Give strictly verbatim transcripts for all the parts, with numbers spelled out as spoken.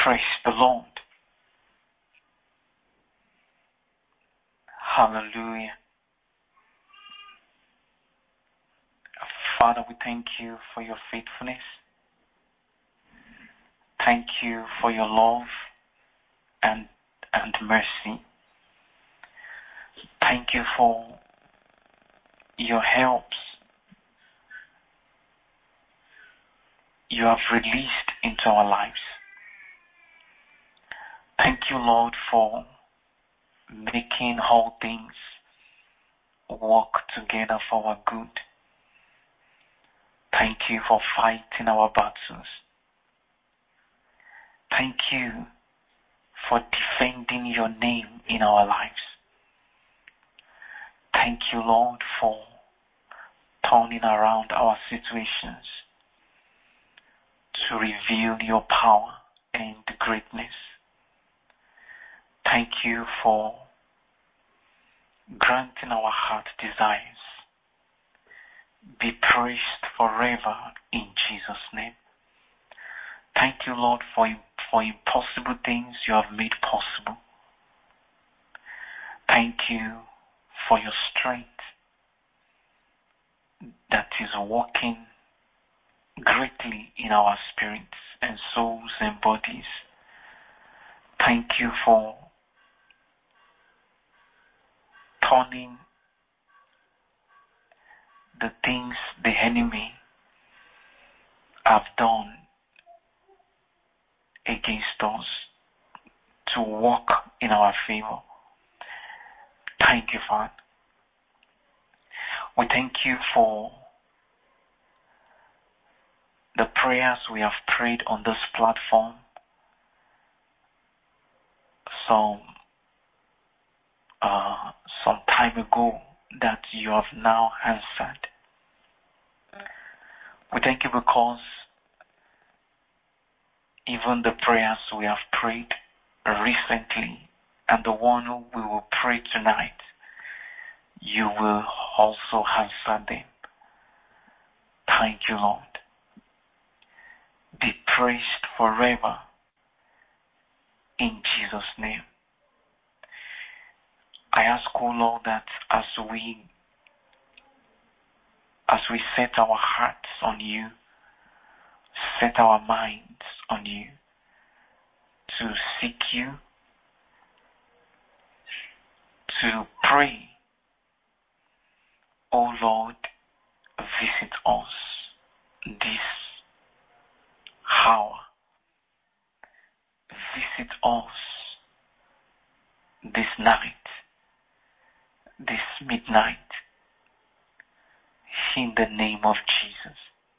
Praise the Lord. Hallelujah. Father, we thank you for your faithfulness. Thank you for your love and, and mercy. Thank you for your helps you have released into our lives. Thank you, Lord, for making all things work together for our good. Thank you for fighting our battles. Thank you for defending your name in our lives. Thank you, Lord, for turning around our situations to reveal your power and greatness. Thank you for granting our heart desires. Be praised forever in Jesus' name. Thank you, Lord, for, for impossible things you have made possible. Thank you for your strength that is working greatly in our spirits and souls and bodies. Thank you for turning the things the enemy have done against us to work in our favor. Thank you, Father. We thank you for the prayers we have prayed on this platform. Some uh, some time ago that you have now answered. We thank you because even the prayers we have prayed recently and the one we will pray tonight, you will also answer them. Thank you, Lord. Be praised forever in Jesus' name. I ask, O Lord, that as we as we set our hearts on you, set our minds on you, to seek you, to pray, O Lord, visit us this hour. Visit us this night, this midnight, in the name of Jesus.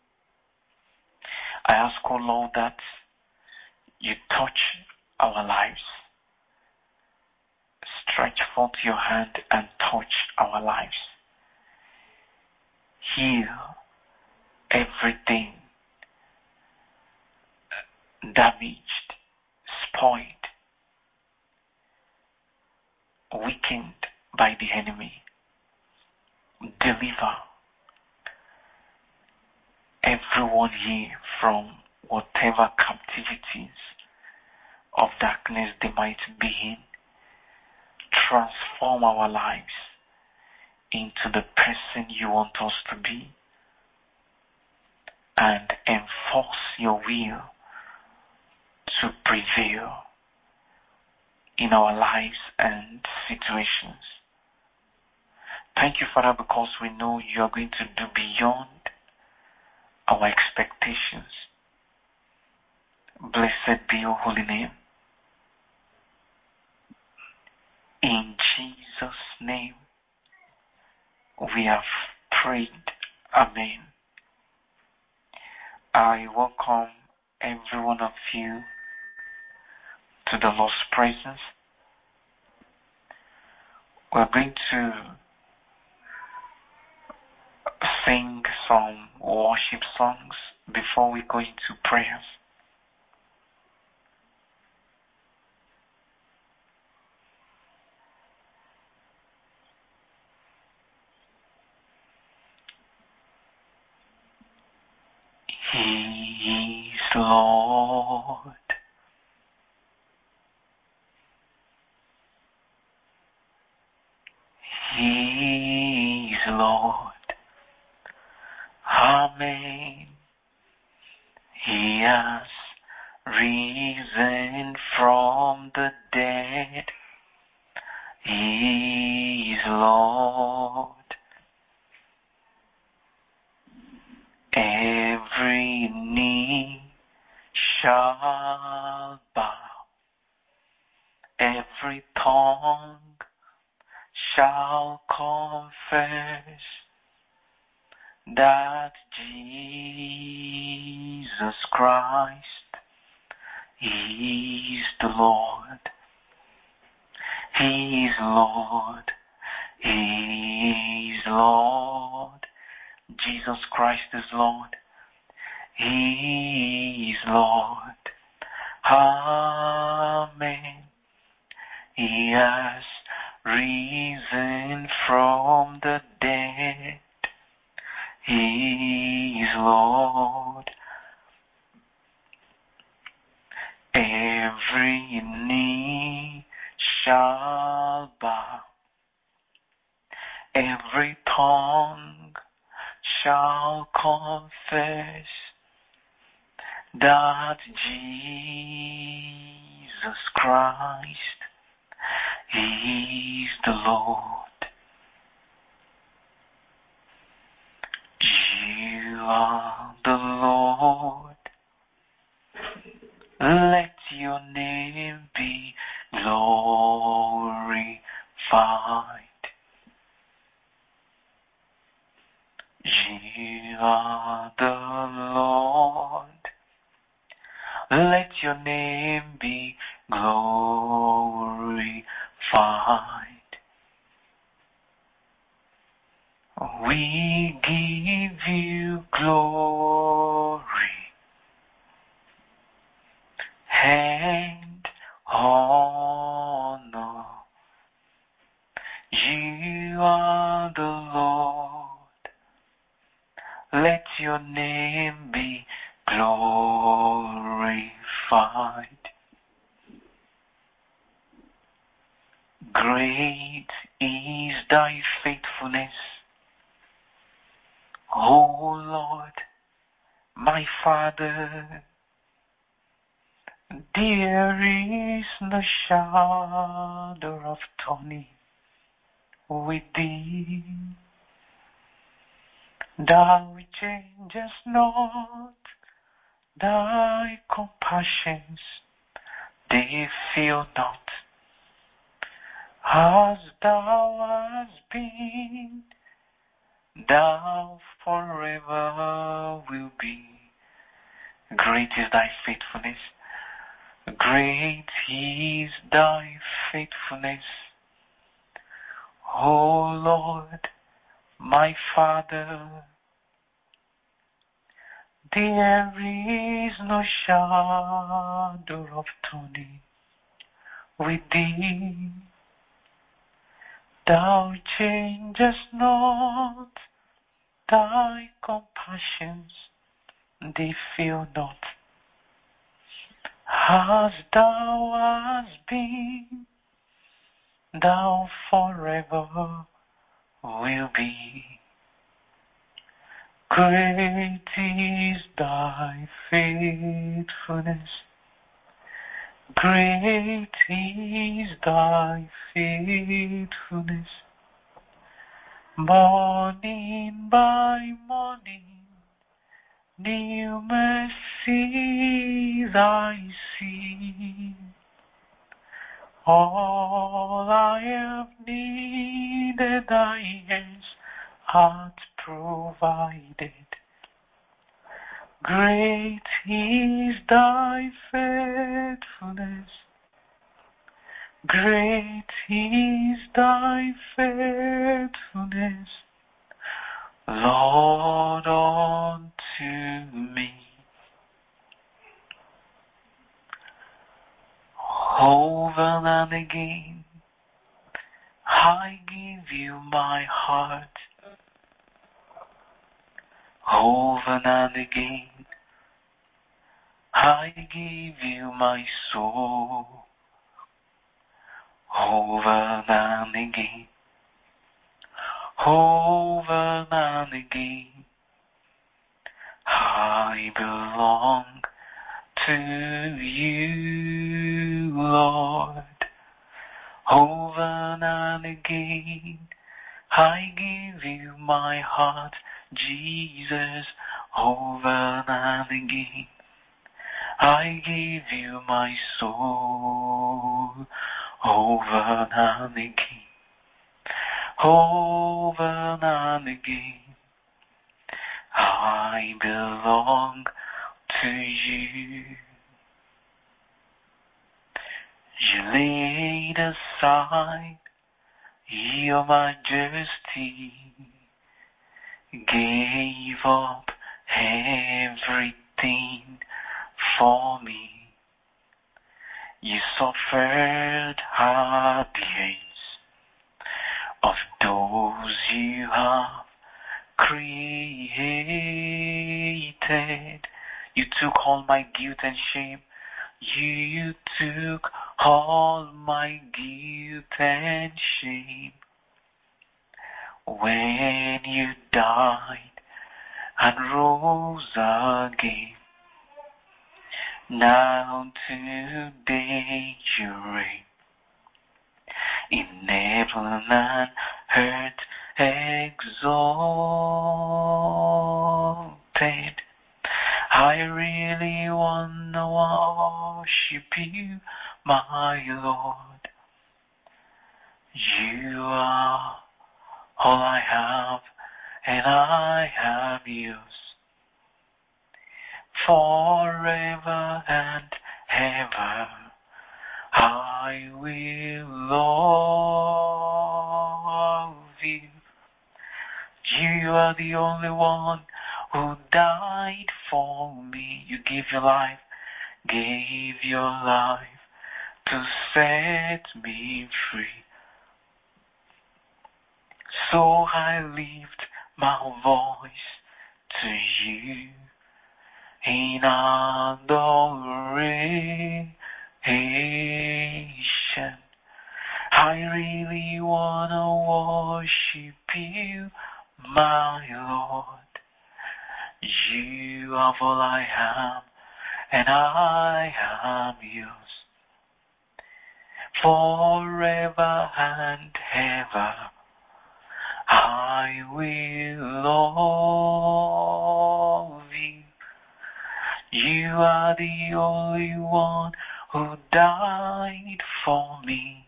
I ask, O Lord, that you touch our lives. Stretch forth your hand and touch our lives. Heal everything damaged, spoiled, weakened by the enemy. Deliver everyone here from whatever captivities of darkness they might be in. Transform our lives into the person you want us to be and enforce your will to prevail in our lives and situations. Thank you, Father, because we know you are going to do beyond our expectations. Blessed be your holy name. In Jesus' name, we have prayed. Amen. I welcome every one of you to the Lord's presence. We're going to sing some worship songs before we go into prayers. He is Lord. He is Lord. Amen. He has risen from the dead. He is Lord. Every knee shall bow. Every tongue shall confess that Jesus Christ is the Lord. He is Lord. He is Lord. Jesus Christ is Lord. He is Lord. Amen. He has risen from the dead. He is Lord. Every knee shall bow. Every tongue shall confess that Jesus Christ is the Lord. You are the Lord. Let your name be glorified. You are the Lord. Let your name be glorified. We give you glory and honor. You are the Lord. Let your name be glorified. Great is thy faithfulness, O Lord, my Father. There is no shadow of turning with thee. Thou changest not, thy compassions, they fail not. As thou hast been, thou forever will be. Great is thy faithfulness. Great is thy faithfulness, O Lord, my Father. There is no shadow of turning with thee. Thou changest not, thy compassions, they fail not. As thou hast been, thou forever will be. Great is thy faithfulness. Great is thy faithfulness. Morning by morning, new mercies I see. All I have needed, thy hands hath provided. Great is thy faithfulness. Great is thy faithfulness, Lord, unto me. Over and again, I give you my heart. Over and again, I give you my soul. Over and again, over and again. I belong to you, Lord. Over and again, I give you my heart, Jesus. Over and again, I give you my soul. Over and again, over and again, I belong to you. You laid aside your majesty, gave up everything for me. You suffered at the hands of those you have created. You took all my guilt and shame. You took all my guilt and shame. When you died and rose again, now today you reign in heaven and earth exalted. I really wanna worship you, my Lord. You are all I have, and I have yours. Forever and ever, I will love you. You are the only one who died for me. You gave your life, gave your life to set me free. So I lift my voice to you in adoration. I really wanna worship you, my Lord. You are all I am, and I am yours. Forever and ever, I will love you. You are the only one who died for me,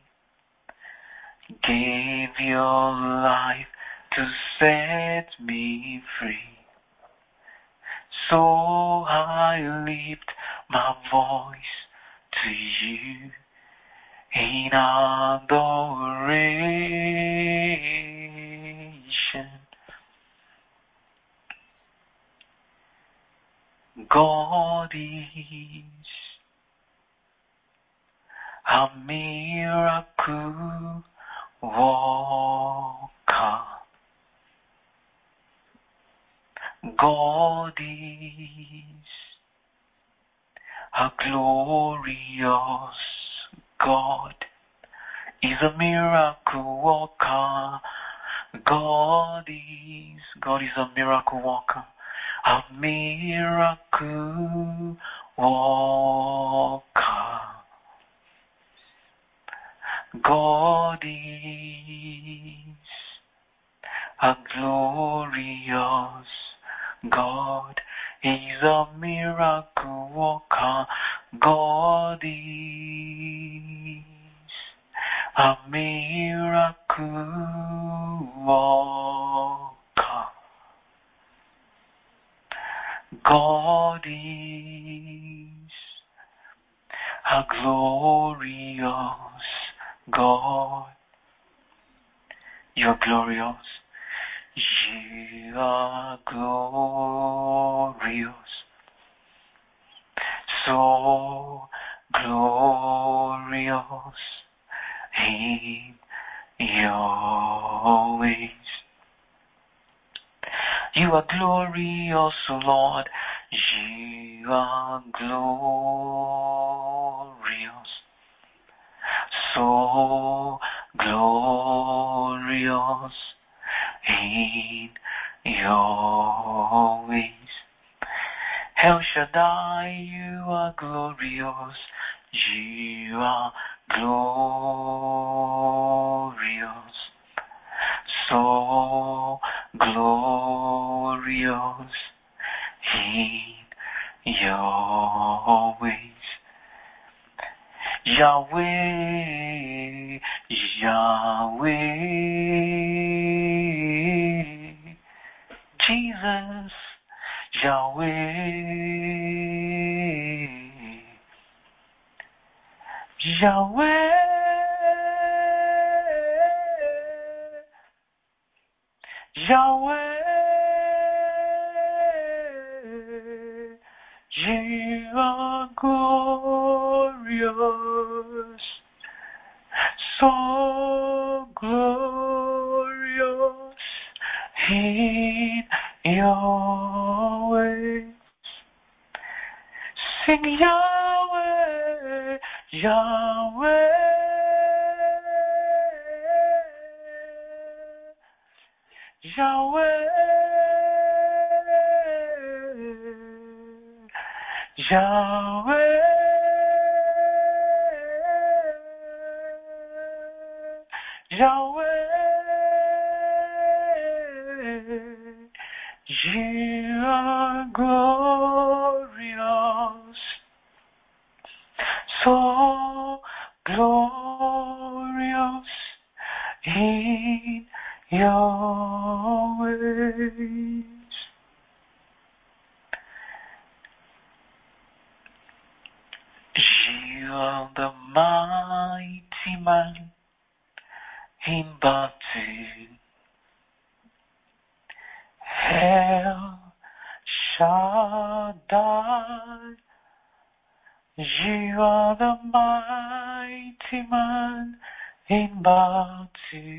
gave your life to set me free. So I lift my voice to you in adoration. God is a miracle worker. God is a glorious God. Is a miracle worker. God is, God is a miracle worker. A miracle worker. God is a glorious God. Is a miracle worker. God is a miracle worker. God is a glorious God. You're glorious. You are glorious. So glorious in your ways. You are glorious, Lord. You are glorious. So glorious Shaddai, you are glorious. You are glorious. So glorious in your ways. Yahweh, Yahweh, Jesus, Yahweh, Yahweh, Yahweh, you are glorious, so glorious in your ways. Sing Yahweh, Yahweh, Yahweh, Yahweh, Yahweh, you are glorious, so glorious in your ways. You are the mighty man in battle. El Shaddai, you are the mighty man in battle.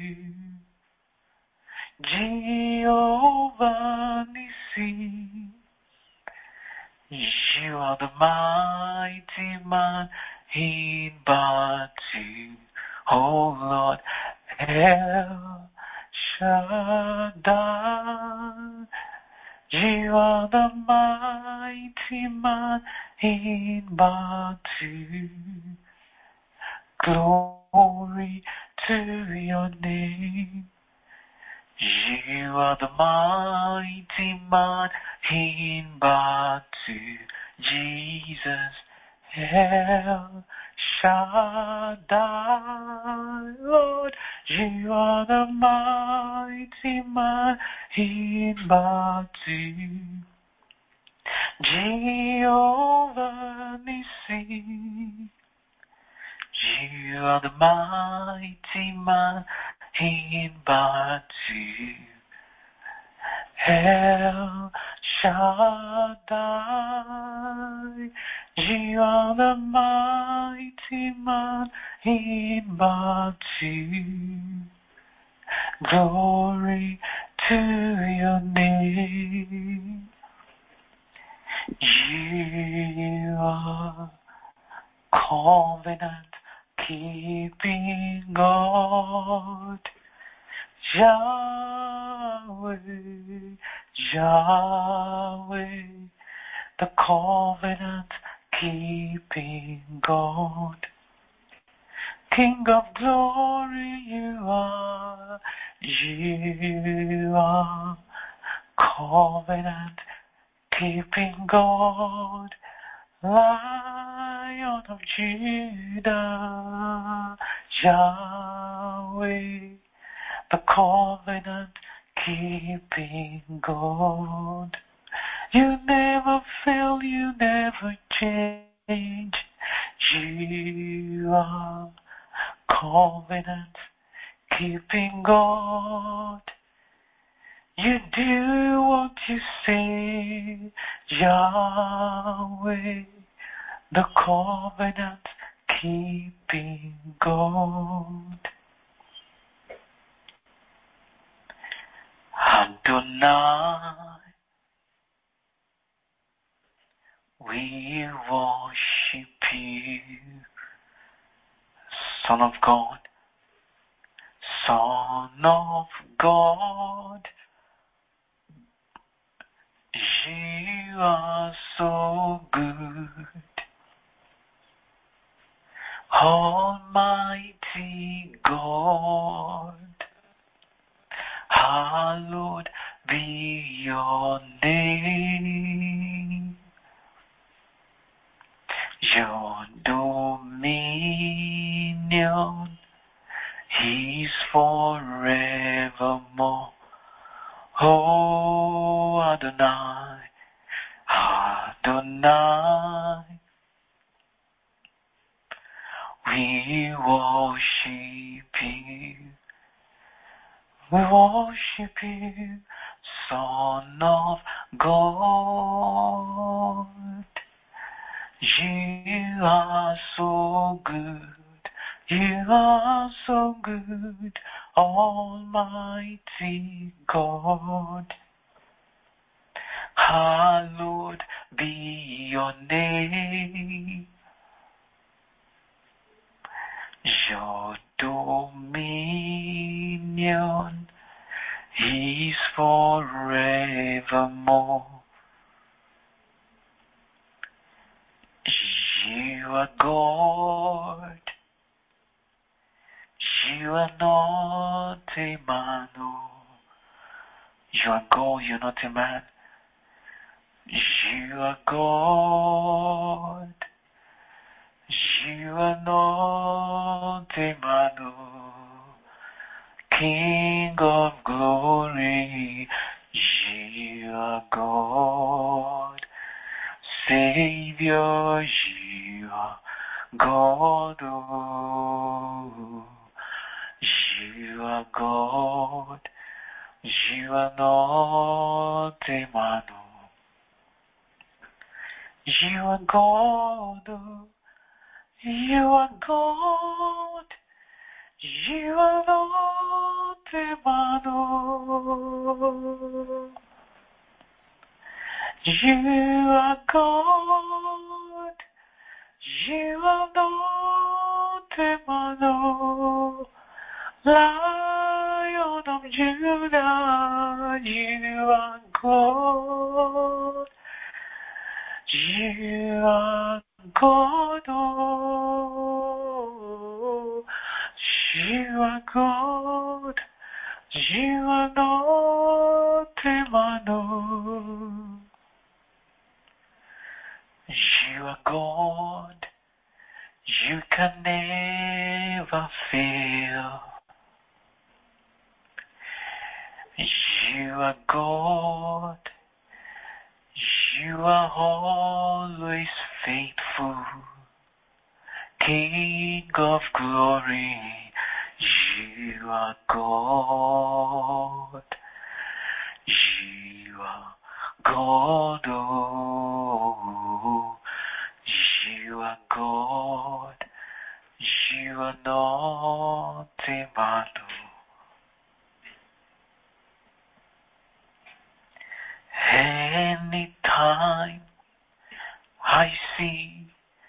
Jehovah Nissi, you are the mighty man in battle. Oh Lord, El Shaddai, you are the mighty man in battle. Glory to your name. You are the mighty man in battle, Jesus, El Shaddai, Lord. You are the mighty man in battle, Jehovah Nissi. You are the mighty man in battle, El Shaddai. You are the mighty man in battle. Glory to your name. You are covenant keeping God, Yahweh, Yahweh, the covenant keeping God. King of glory you are, you are covenant keeping God. Lion of Judah, Yahweh, the covenant keeping God. You never fail, you never change. You are covenant keeping God. You do what you say, Yahweh, the covenant keeping God. Adonai, we worship you, Son of God, Son of God. You are so good. Almighty God, hallowed be your name. Your dominion is forevermore. Oh, Adonai, Adonai, we worship you. We worship you, Son of God. You are so good. You are so good, Almighty God. Hallowed be your name. Your dominion is forevermore. You are God. You are not a man. Oh. You are God, you're not a man. You are God. You are not a man. Oh. King of glory. You are God. Savior, you are God. Oh. You are God. You are not a man. You are God. You are God. You are not a man. You are God. You are not a man. Lion of Judah, you are God. You are God. Oh, you are God. You are not a man. Oh, you are God. You can never fail. You are God. You are always faithful. King of glory, you are God. You are God. Oh, you are God. You are not a man. Anytime I see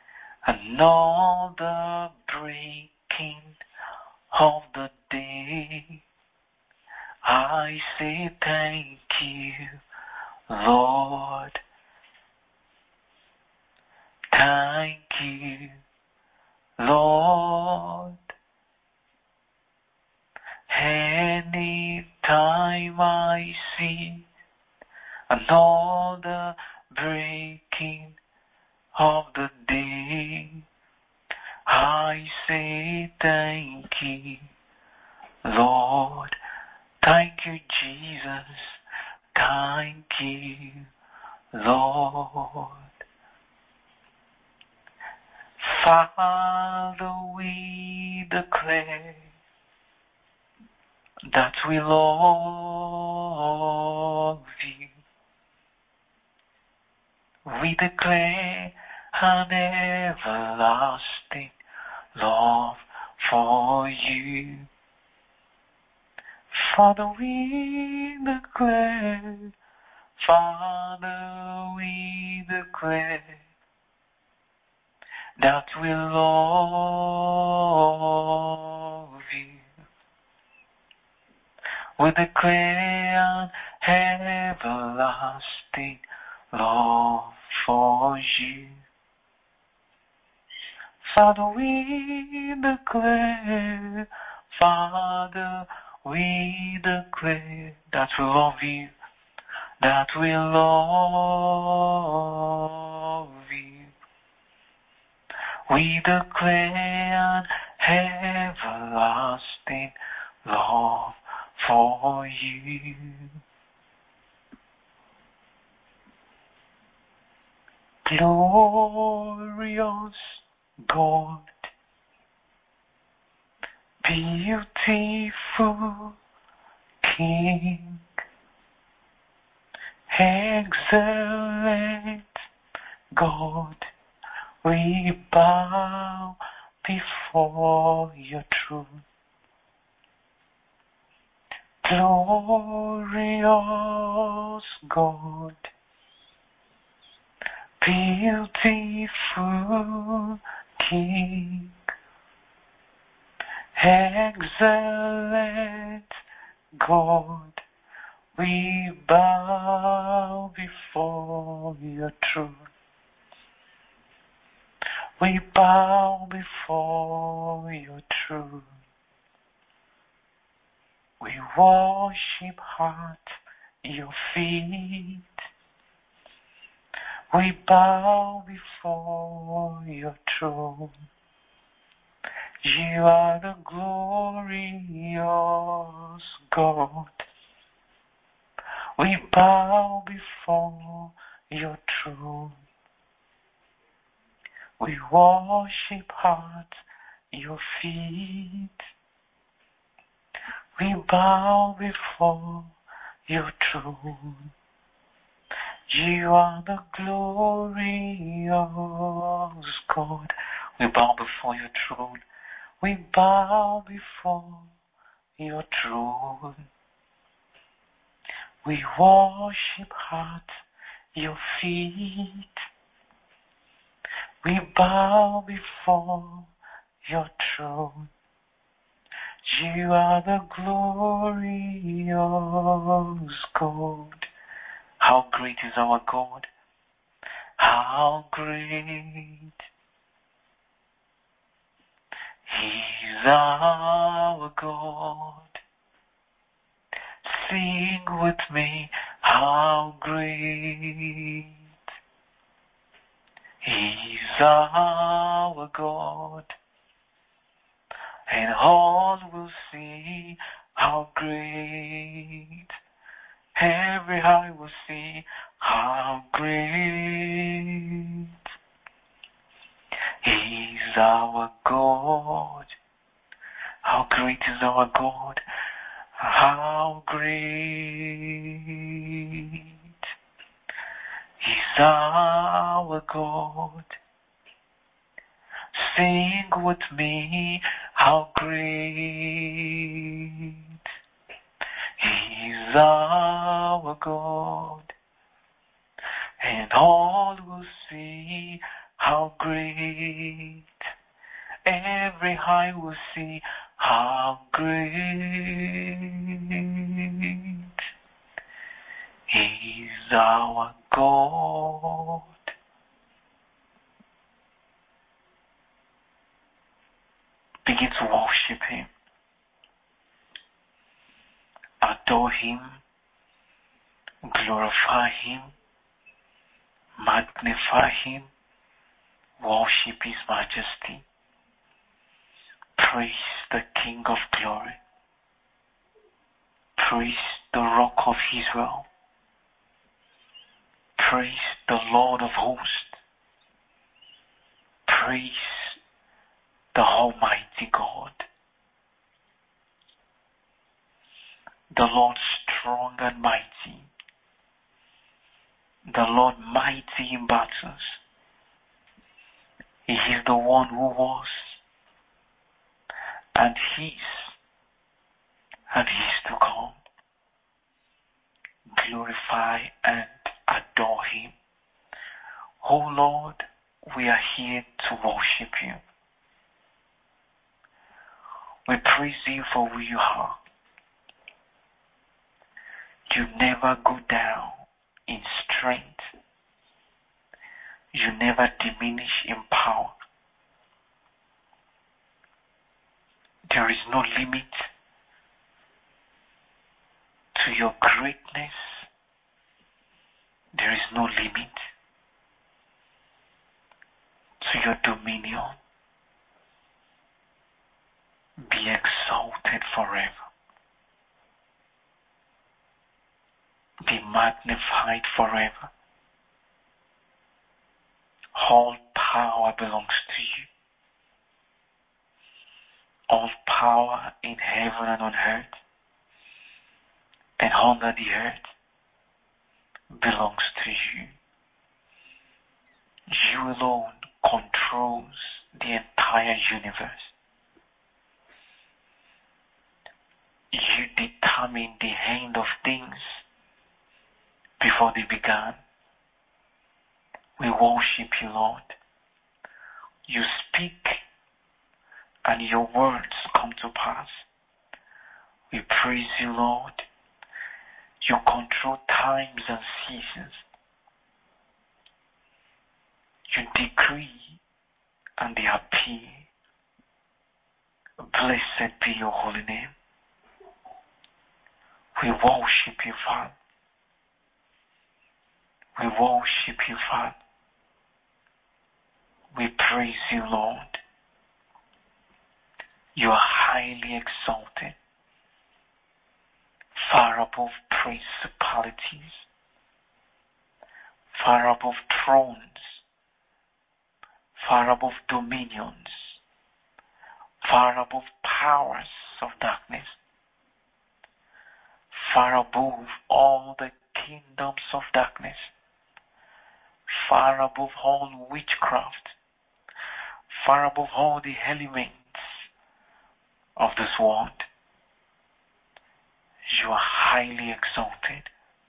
another breaking of the day, I say thank you, Lord. Thank you, Lord. Anytime I see another breaking of the day, I say thank you, Lord. Thank you, Jesus. Thank you, Lord. Father, we declare that we love you. We declare an everlasting love for you. Father, we declare, Father, we declare that we love you. We declare an everlasting love for you. Father, we declare, Father, we declare that we love you, that we love you. We declare an everlasting love for you. Glorious God, beautiful King, excellent God, we bow before your throne. Glorious God, beautiful King, excellent God, we bow before your throne. We bow before your throne. We worship at your feet. We bow before your throne. You are the glorious God. We bow before your throne. We worship at your feet. We bow before your throne. You are the glorious God. We bow before your throne. We bow before your throne. We worship at your feet. We bow before your throne. You are the glorious God. How great is our God? How great is our God? Sing with me, how great is our God, and all will see how great. Every eye will see how great is our God. How great is our God? How great is our God? Sing with me, how great is our God, and all will see how great. Every eye will see how great is our God. Begin to worship him. Adore him, glorify him, magnify him, worship his majesty. Praise the King of glory. Praise the Rock of Israel. Praise the Lord of hosts. Praise the Almighty God. The Lord strong and mighty. The Lord mighty in battles. He is the one who was, and is, and is to come. Glorify and adore him. Oh Lord, we are here to worship you. We praise you for who you are. You never go down in strength. You never diminish in power. There is no limit to your greatness. There is no limit to your dominion. Be exalted forever. Be magnified forever. All power belongs to you. All power in heaven and on earth and under the earth belongs to you. You alone controls the entire universe. You determine the end of things before they began. We worship you, Lord. You speak and your words come to pass. We praise you, Lord. You control times and seasons. You decree and they appear. Blessed be your holy name. We worship you, Father. We worship you, Father. We praise you, Lord. You are highly exalted, far above principalities, far above thrones, far above dominions, far above powers of darkness, far above all the kingdoms of darkness, far above all witchcraft, far above all the elements of this world. You are highly exalted.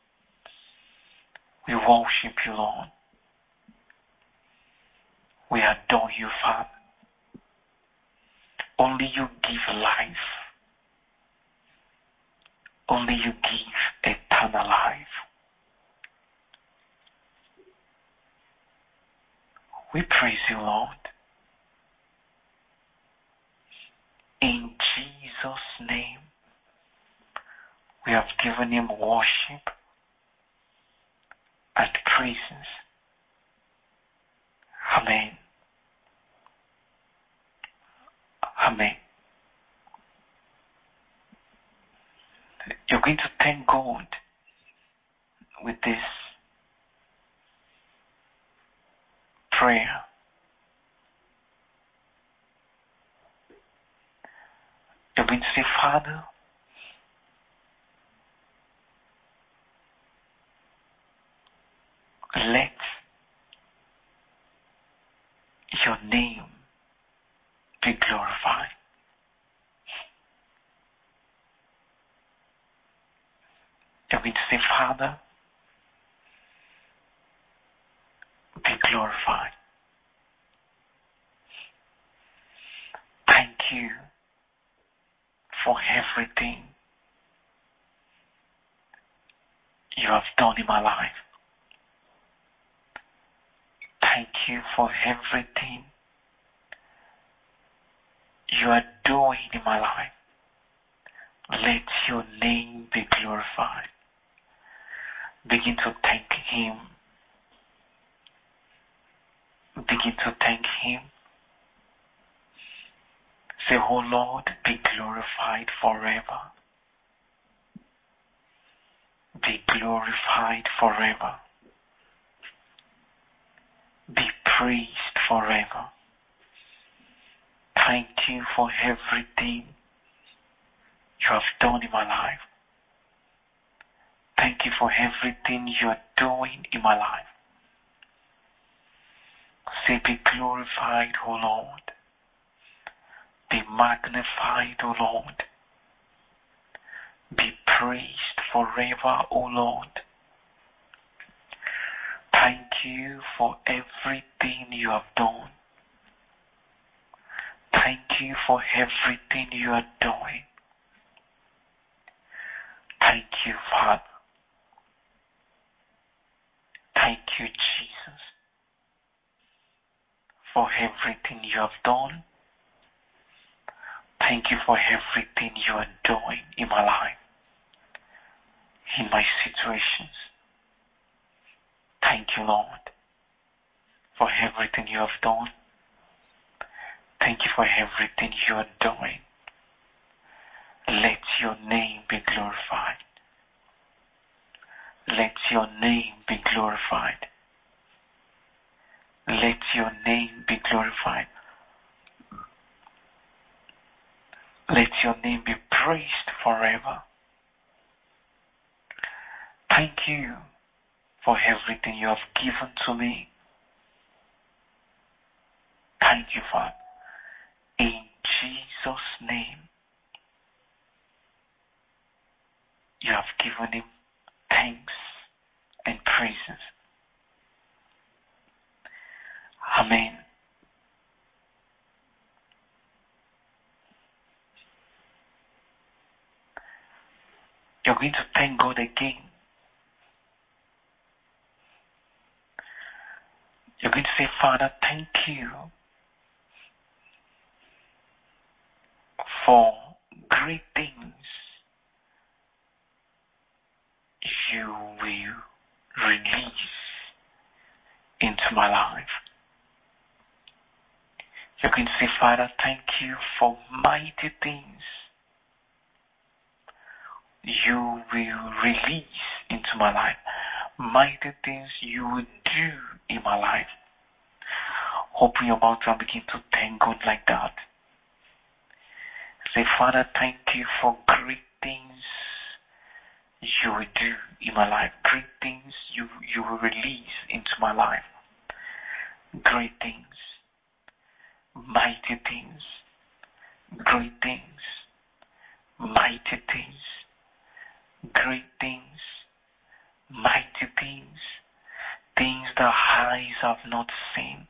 We worship you, Lord. We adore you, Father. Only you give life. Only you give eternal life. We praise you, Lord. In Jesus' name, we have given him worship and praises. Amen. Amen. You're going to thank God with this prayer. You're going to say, Father, let your name be glorified. You're going to say, Father, be glorified. Thank you for everything you have done in my life. Thank you for everything you are doing in my life. Let your name be glorified. Begin to thank him. Begin to thank him. Say, oh Lord, be glorified forever. Be glorified forever. Be praised forever. Thank you for everything you have done in my life. Thank you for everything you are doing in my life. Say, be glorified, O Lord. Be magnified, O Lord. Be praised forever, O Lord. Thank you for everything you have done. Thank you for everything you are doing. Thank you, Father. Thank you, Jesus. for everything you have done. Thank you for everything you are doing in my life, in my situations. Thank you, Lord, for everything you have done. Thank you for everything you are doing. Let your name be glorified. Let your name be glorified. Let your name be glorified. Let your name be praised forever. Thank you for everything you have given to me. Thank you, Father. In Jesus' name, you have given him thanks and praises. Amen. You're going to thank God again. You're going to say, Father, thank you for great things you will release into my life. You're going to say, Father, thank you for mighty things you will release into my life. Mighty things you will do in my life. Open your mouth and begin to thank God like that. Say, Father, thank you for great things you will do in my life. Great things you, you will release into my life. Great things. Mighty things. Great things. Mighty things. Great things. Mighty things. Things that eyes have not seen.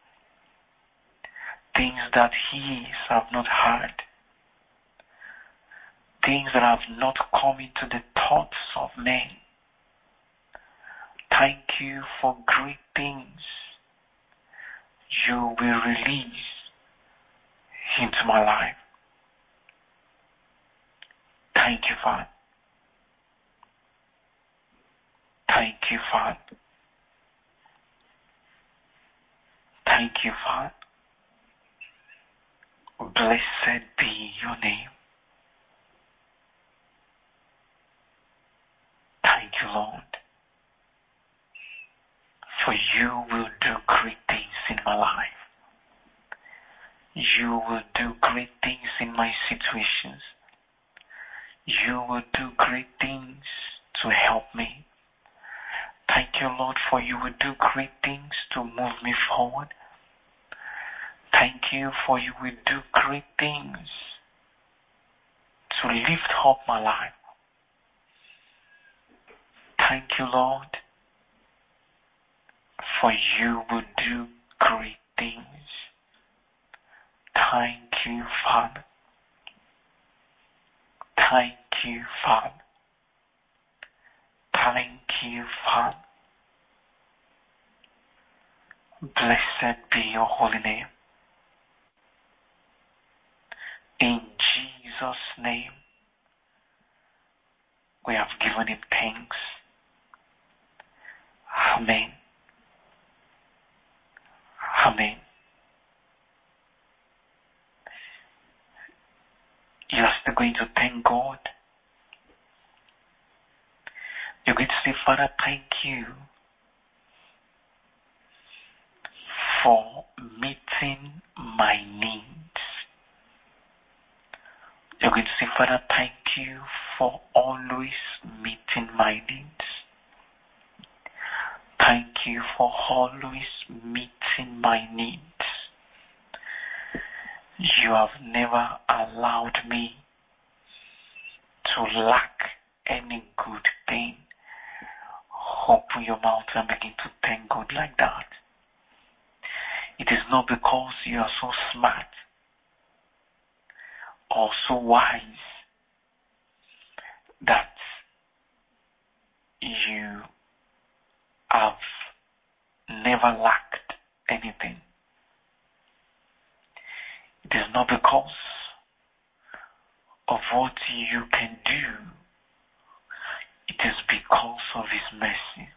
Things that ears have not heard. Things that have not come into the thoughts of men. Thank you for great things you will release into my life. Thank you, Father. Thank you, Father. Thank you, Father. Blessed be your name. Thank you, Lord. For you will do great things in my life. You will do great things in my situations. You will do great things to help me. Thank you, Lord, for you will do great things to move me forward. Thank you for you will do great things to lift up my life. Thank you, Lord, for you will do great things. Thank you, Father. Thank you, Father. Thank you, Father. Blessed be your holy name. In Jesus' name, we have given him thanks. Amen. Amen. You are still going to thank God. You're going to say, Father, thank you for meeting my needs. You're going to say, Father, thank you for always meeting my needs. Thank you for always meeting my needs. You have never allowed me to lack any good thing. Open your mouth and begin to thank God like that. It is not because you are so smart or so wise that you have never lacked anything. is not because of what you can do. It is because of His mercy.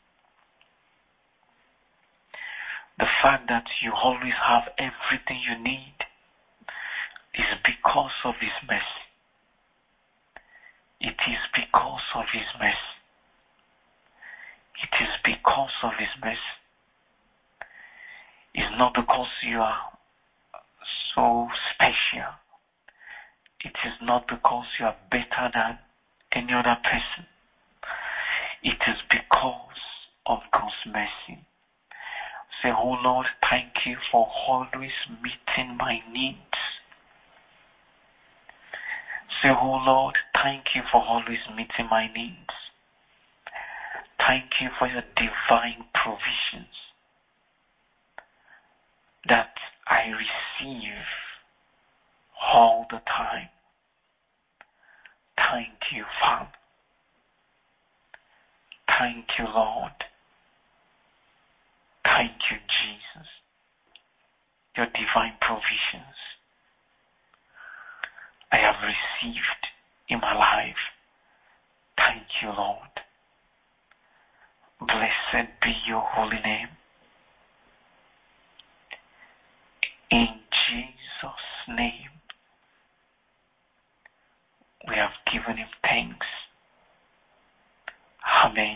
The fact that you always have everything you need is because of His mercy. It is because of His mercy. It is because of His mercy. It's not because you are so special. It is not because you are better than any other person. It is because of God's mercy. Say, oh Lord, thank you for always meeting my needs. Say, oh Lord, thank you for always meeting my needs. Thank you for your divine provisions that I receive all the time. Thank you, Father. Thank you, Lord. Thank you, Jesus. Your divine provisions I have received in my life. Thank you, Lord. Blessed be your holy name. In Jesus' name, we have given Him thanks. Amen.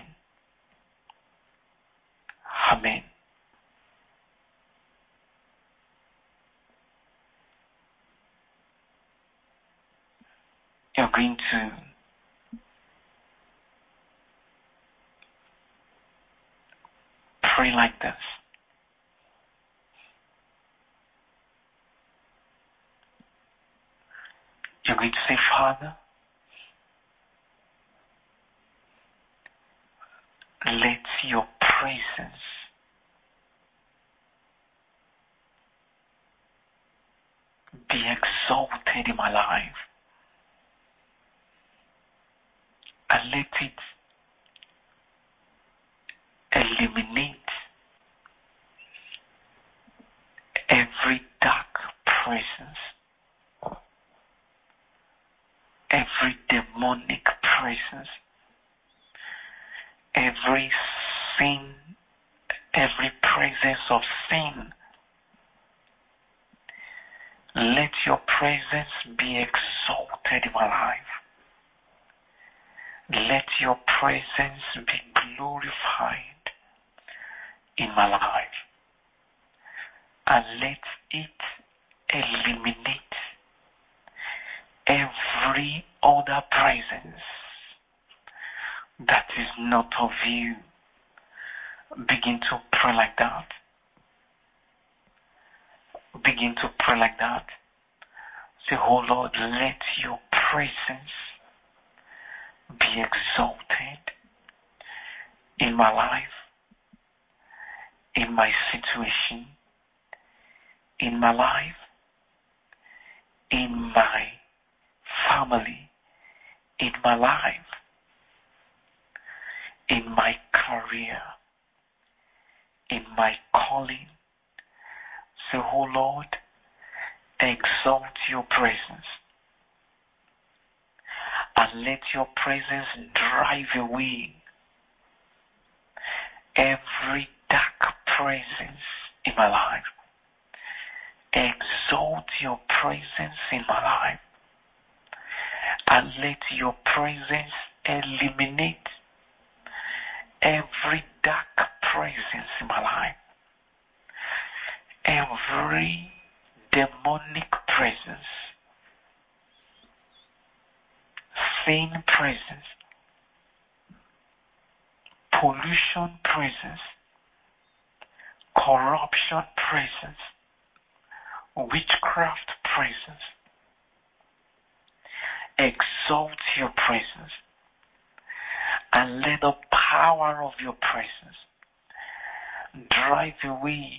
Amen. You're going to pray like this. You're going to say, Father, let your presence be exalted in my life. And let it eliminate every dark presence, every demonic presence, every sin, every presence of sin. Let your presence be exalted in my life. Let your presence be glorified in my life. And let it eliminate every other presence that is not of you. Begin to pray like that. Begin to pray like that. Say, oh Lord, let your presence be exalted in my life, in my situation, in my life, in my family, in my life, in my career, in my calling. Say, oh Lord, exalt your presence and let your presence drive away every dark presence in my life. Exalt your presence in my life and let your presence eliminate every dark presence in my life, every demonic presence, sin presence, pollution presence, corruption presence, witchcraft presence. Exalt your presence and let the power of your presence drive away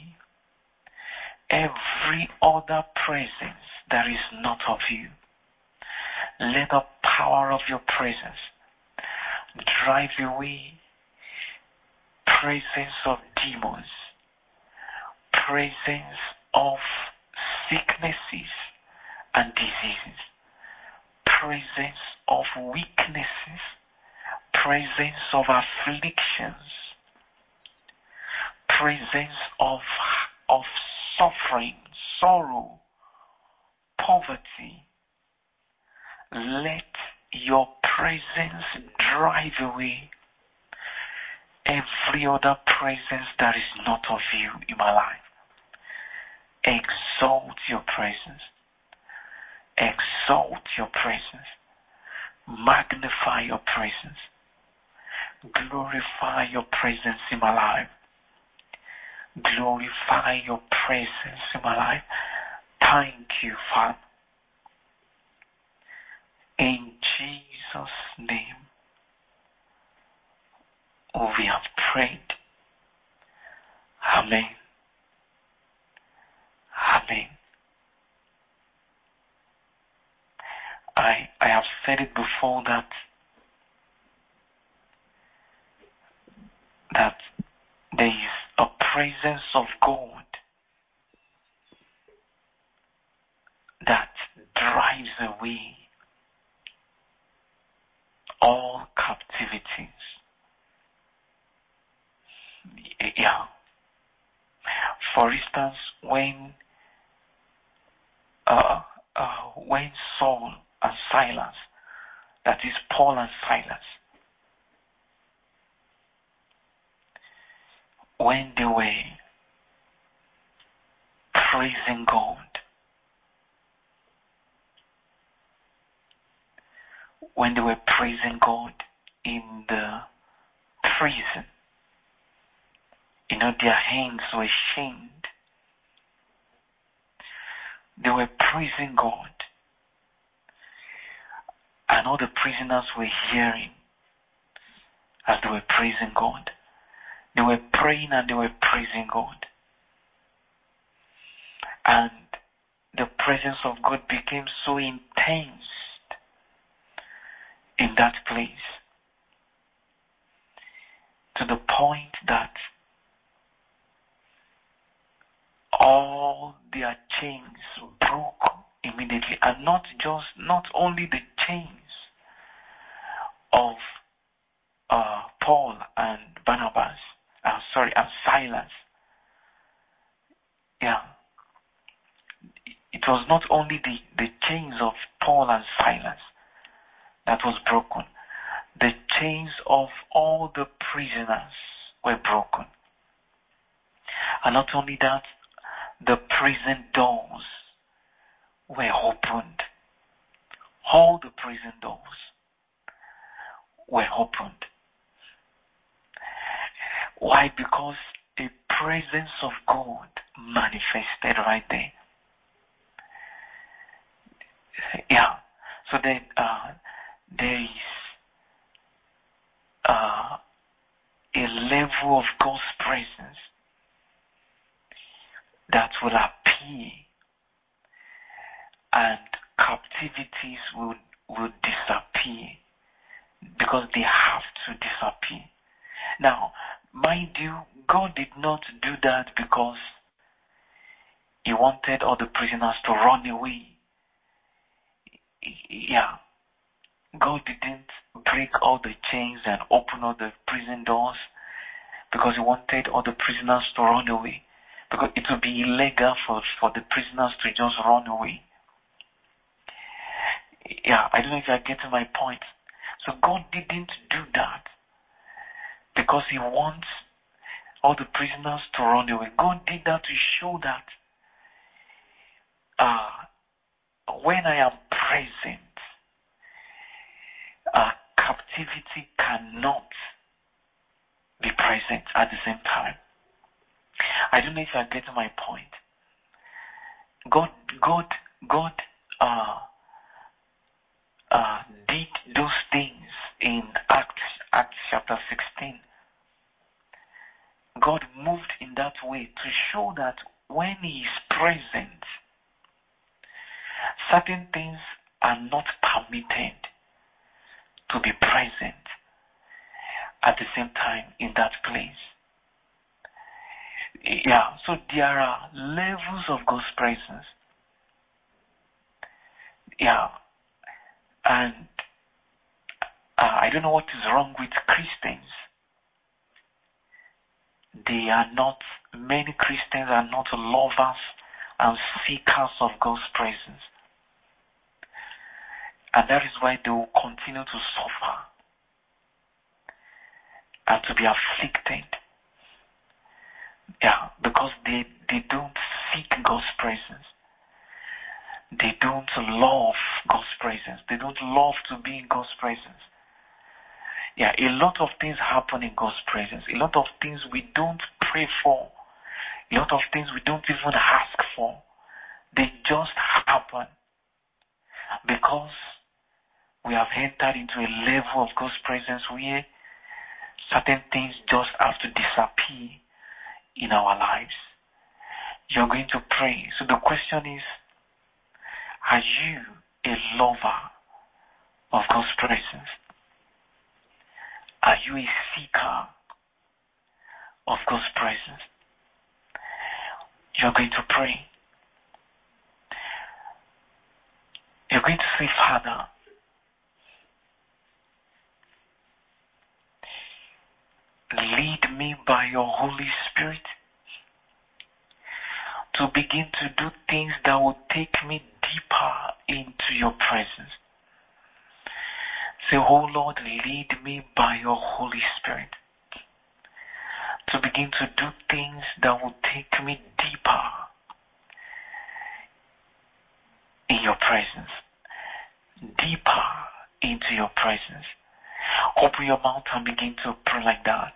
every other presence that is not of you. Let the power of your presence drive away presence of demons, presence of sicknesses, and diseases, presence of weaknesses, presence of afflictions, presence of, of suffering, sorrow, poverty. Let your presence drive away every other presence that is not of you in my life. Exalt your presence. Exalt your presence. Magnify your presence. Glorify your presence in my life. Glorify your presence in my life. Thank you, Father. In Jesus' name, we have prayed. Amen. Amen. I, I have said it before that that there is a presence of God that drives away all captivities. Yeah. For instance, when uh, uh, when Saul and Silas, that is Paul and Silas, when they were praising God, when they were praising God in the prison, you know, their hands were chained. They were praising God, and all the prisoners were hearing as they were praising God. They were praying and they were praising God. And the presence of God became so intense in that place, to the point that all their chains broke immediately. And not just, not only the chains of uh, Paul and Barnabas, uh, sorry, and Silas. Yeah. It was not only the, the chains of Paul and Silas that was broken. The chains of all the prisoners were broken. And not only that, the prison doors were opened. All the prison doors were opened. Why? Because a presence of God manifested right there. Yeah. So then uh, there is uh, a level of God's presence that will appear, and captivities will will disappear, because they have to disappear. Now, mind you, God did not do that because He wanted all the prisoners to run away. Yeah. God didn't break all the chains and open all the prison doors because He wanted all the prisoners to run away. Because it would be illegal for, for the prisoners to just run away. Yeah, I don't know if you're getting my point. So God didn't do that because He wants all the prisoners to run away. God did that to show that uh, when I am present, uh, captivity cannot be present at the same time. I don't know if you're getting my point. God, God, God uh, uh, did those things in Acts, Acts chapter sixteen. God moved in that way to show that when He is present, certain things are not permitted to be present at the same time in that place. Yeah, so there are levels of God's presence. Yeah. And uh, I don't know what is wrong with Christians. They are not, many Christians are not lovers and seekers of God's presence. And that is why they will continue to suffer and to be afflicted. Yeah, because they, they don't seek God's presence. They don't love God's presence. They don't love to be in God's presence. Yeah, a lot of things happen in God's presence. A lot of things we don't pray for. A lot of things we don't even ask for. They just happen because we have entered into a level of God's presence where certain things just have to disappear in our lives. You're going to pray. So the question is, are you a lover of God's presence? Are you a seeker of God's presence? You're going to pray. You're going to say, Father, lead me by your Holy Spirit to begin to do things that will take me deeper into your presence. Say, oh Lord, lead me by your Holy Spirit to begin to do things that will take me deeper in your presence. Deeper into your presence. Open your mouth and begin to pray like that.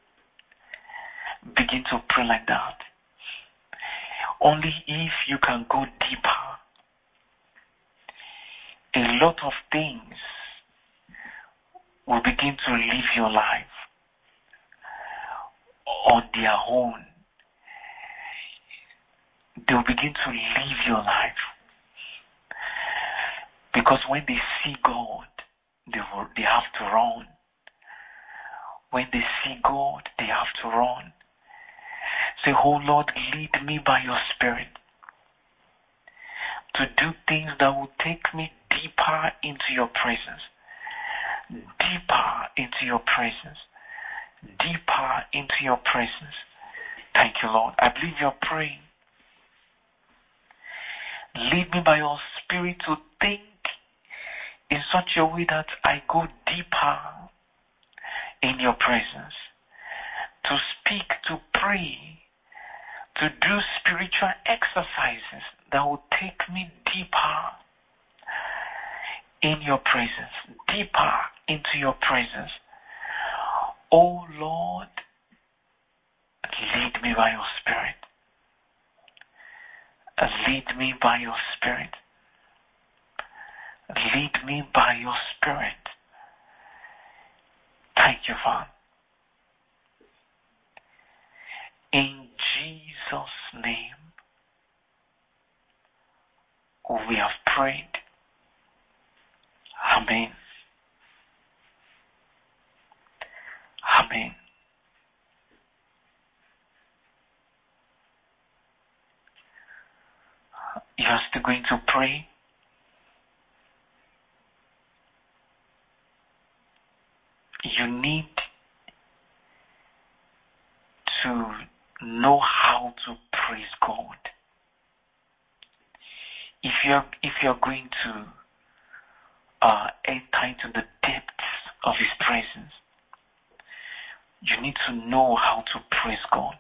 Begin to pray like that. Only if you can go deeper. A lot of things will begin to live your life on their own. They will begin to live your life. Because when they see God, they will, they have to run. When they see God, they have to run. Say, oh Lord, lead me by your Spirit to do things that will take me deeper into your presence. Deeper into your presence. Deeper into your presence. Thank you, Lord. I believe you're praying. Lead me by your Spirit to think in such a way that I go deeper in your presence. To speak, to pray, to do spiritual exercises that will take me deeper in your presence, deeper into your presence. Oh Lord, lead me by your Spirit. Lead me by your Spirit. Lead me by your Spirit. Thank you, Father. In Jesus' name, we have prayed. Amen. Amen. You are still going to pray. You need to know how to praise God. If you're if you're going to uh, enter into the depths of His presence, you need to know how to praise God.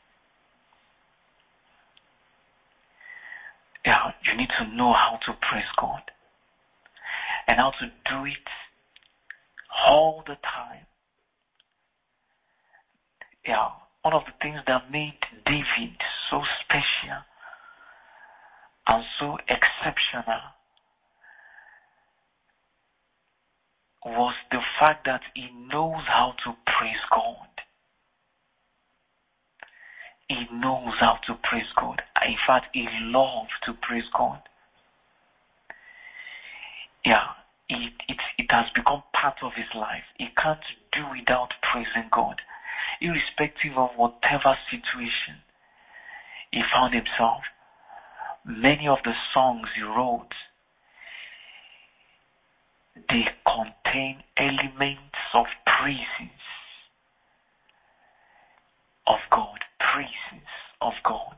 Yeah, you need to know how to praise God and how to do it all the time. Yeah, one of the things that made David so special and so exceptional was the fact that he knows how to praise God. He knows how to praise God. In fact, he loves to praise God. Yeah, it, it, it has become part of his life. He can't do without praising God, irrespective of whatever situation he found himself. Many of the songs he wrote, they contain elements of praises of God, praises of God.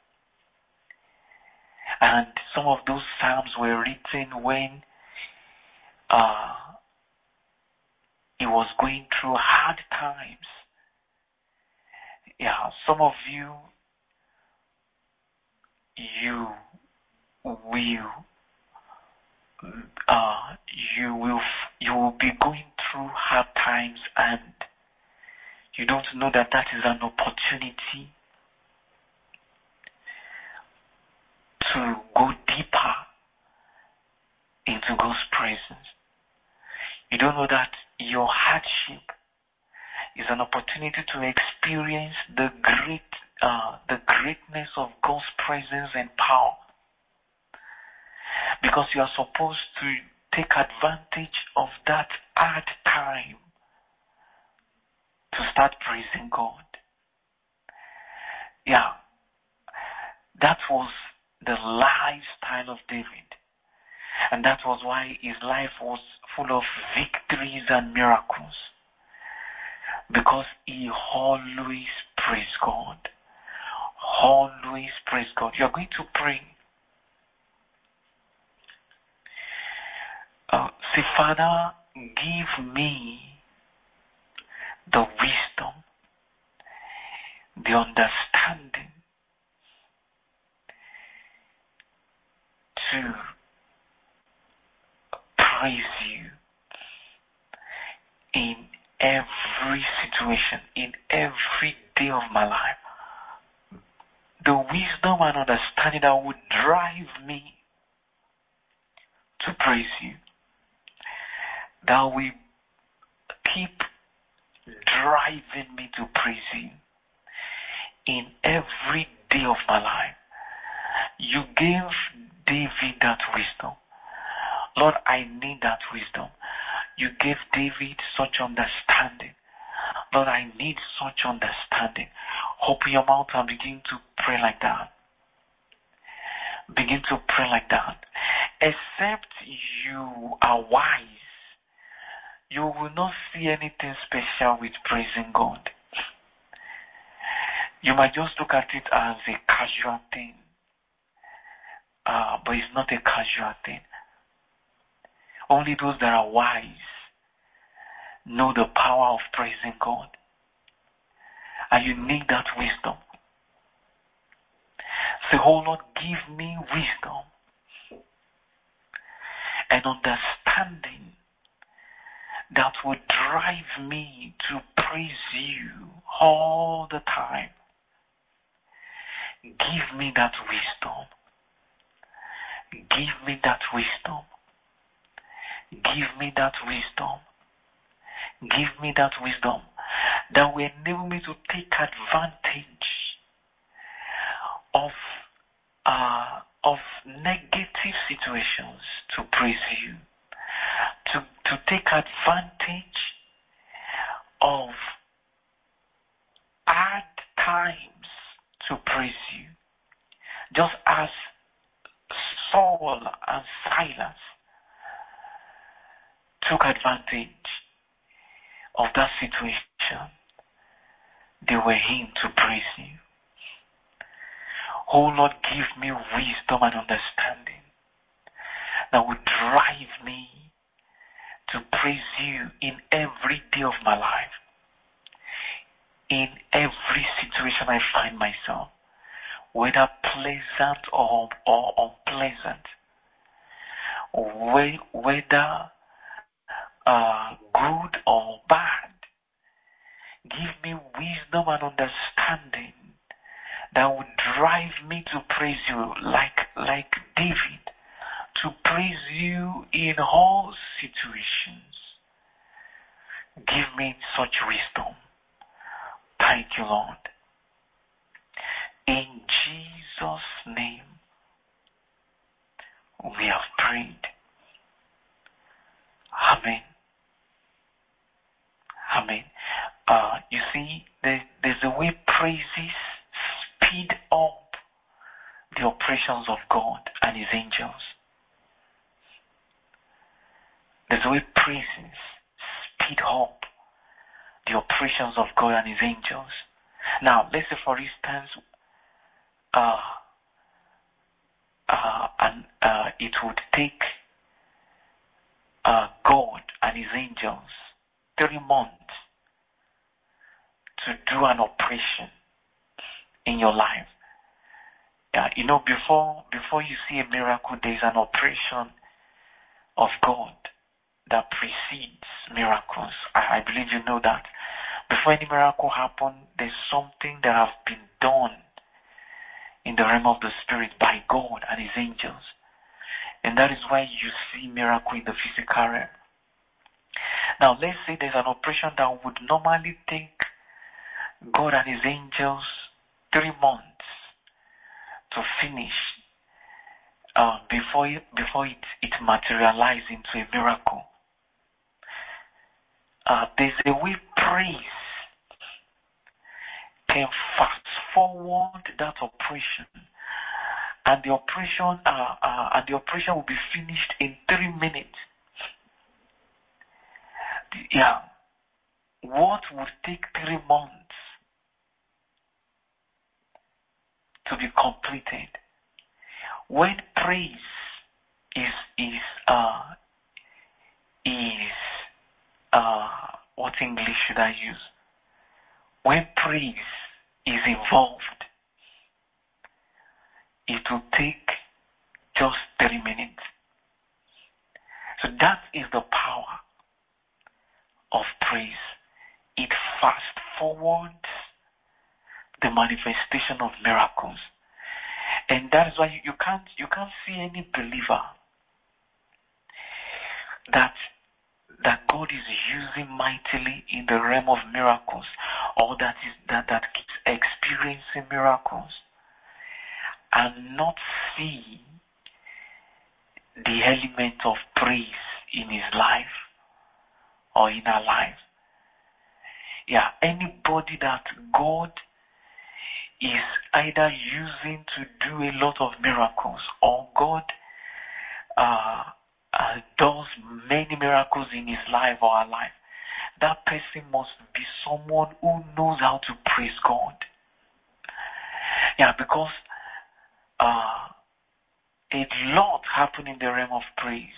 And some of those psalms were written when uh, he was going through hard times. Yeah, some of you, you will, uh, you will, you will be going through hard times, and you don't know that that is an opportunity to go deeper into God's presence. You don't know that your hardship is an opportunity to experience the great, uh, the greatness of God's presence and power. Because you are supposed to take advantage of that hard time to start praising God. Yeah, that was the lifestyle of David. And that was why his life was full of victories and miracles. Because he always praised God. Always praised God. You are going to pray. Uh, say, Father, give me the wisdom, the understanding to praise you in every situation, in every day of my life. The wisdom and understanding that would drive me to praise you, that will keep driving me to praise you in every day of my life. You gave David that wisdom. Lord, I need that wisdom. You gave David such understanding. Lord, I need such understanding. Open your mouth and begin to pray like that. Begin to pray like that. Except you are wise, you will not see anything special with praising God. You might just look at it as a casual thing, uh, but it's not a casual thing. Only those that are wise know the power of praising God. And you need that wisdom. Say, oh Lord, give me wisdom and understanding that will drive me to praise you all the time. Give me that wisdom. Give me that wisdom. Give me that wisdom. Give me that wisdom that will enable me to take advantage of uh, of negative situations to praise you, to to take advantage of hard times to praise you, just as Saul and Silas took advantage of that situation they were in to praise you. Oh Lord, give me wisdom and understanding that will drive me to praise you in every day of my life, in every situation I find myself, whether pleasant or, or unpleasant, whether uh, good or bad. Give me wisdom and understanding that would drive me to praise you like, like David, to praise you in all situations. Give me such wisdom. Thank you, Lord. In Jesus' name, we have prayed. Amen. Amen. Uh, you see, there, there's a way praises speed up the operations of God and His angels. There's a way praises speed up the operations of God and His angels. Now, let's say for instance, uh, uh, and uh, it would take uh, God and His angels three months to do an operation in your life. Yeah, you know, before before you see a miracle, there is an operation of God that precedes miracles. I, I believe you know that. Before any miracle happens, there's something that has been done in the realm of the Spirit by God and His angels. And that is why you see miracle in the physical realm. Now, let's say there's an operation that would normally take God and His angels three months to finish uh, before it, before it, it materializes into a miracle. Uh, there's a way praise can fast forward that operation, and the operation uh, uh, and the operation will be finished in three minutes. Yeah, what would take three months to be completed, when praise is is uh is uh what English should I use? When praise is involved, it will take just three minutes. So that is the power of praise. It fast forwards the manifestation of miracles. And that is why you, you can't you can't see any believer that that God is using mightily in the realm of miracles, or that is that, that keeps experiencing miracles, and not see the element of praise in his life or in our life. Yeah, anybody that God is either using to do a lot of miracles, or God uh, uh, does many miracles in his life or our life, that person must be someone who knows how to praise God. Yeah, because uh, a lot happens in the realm of praise.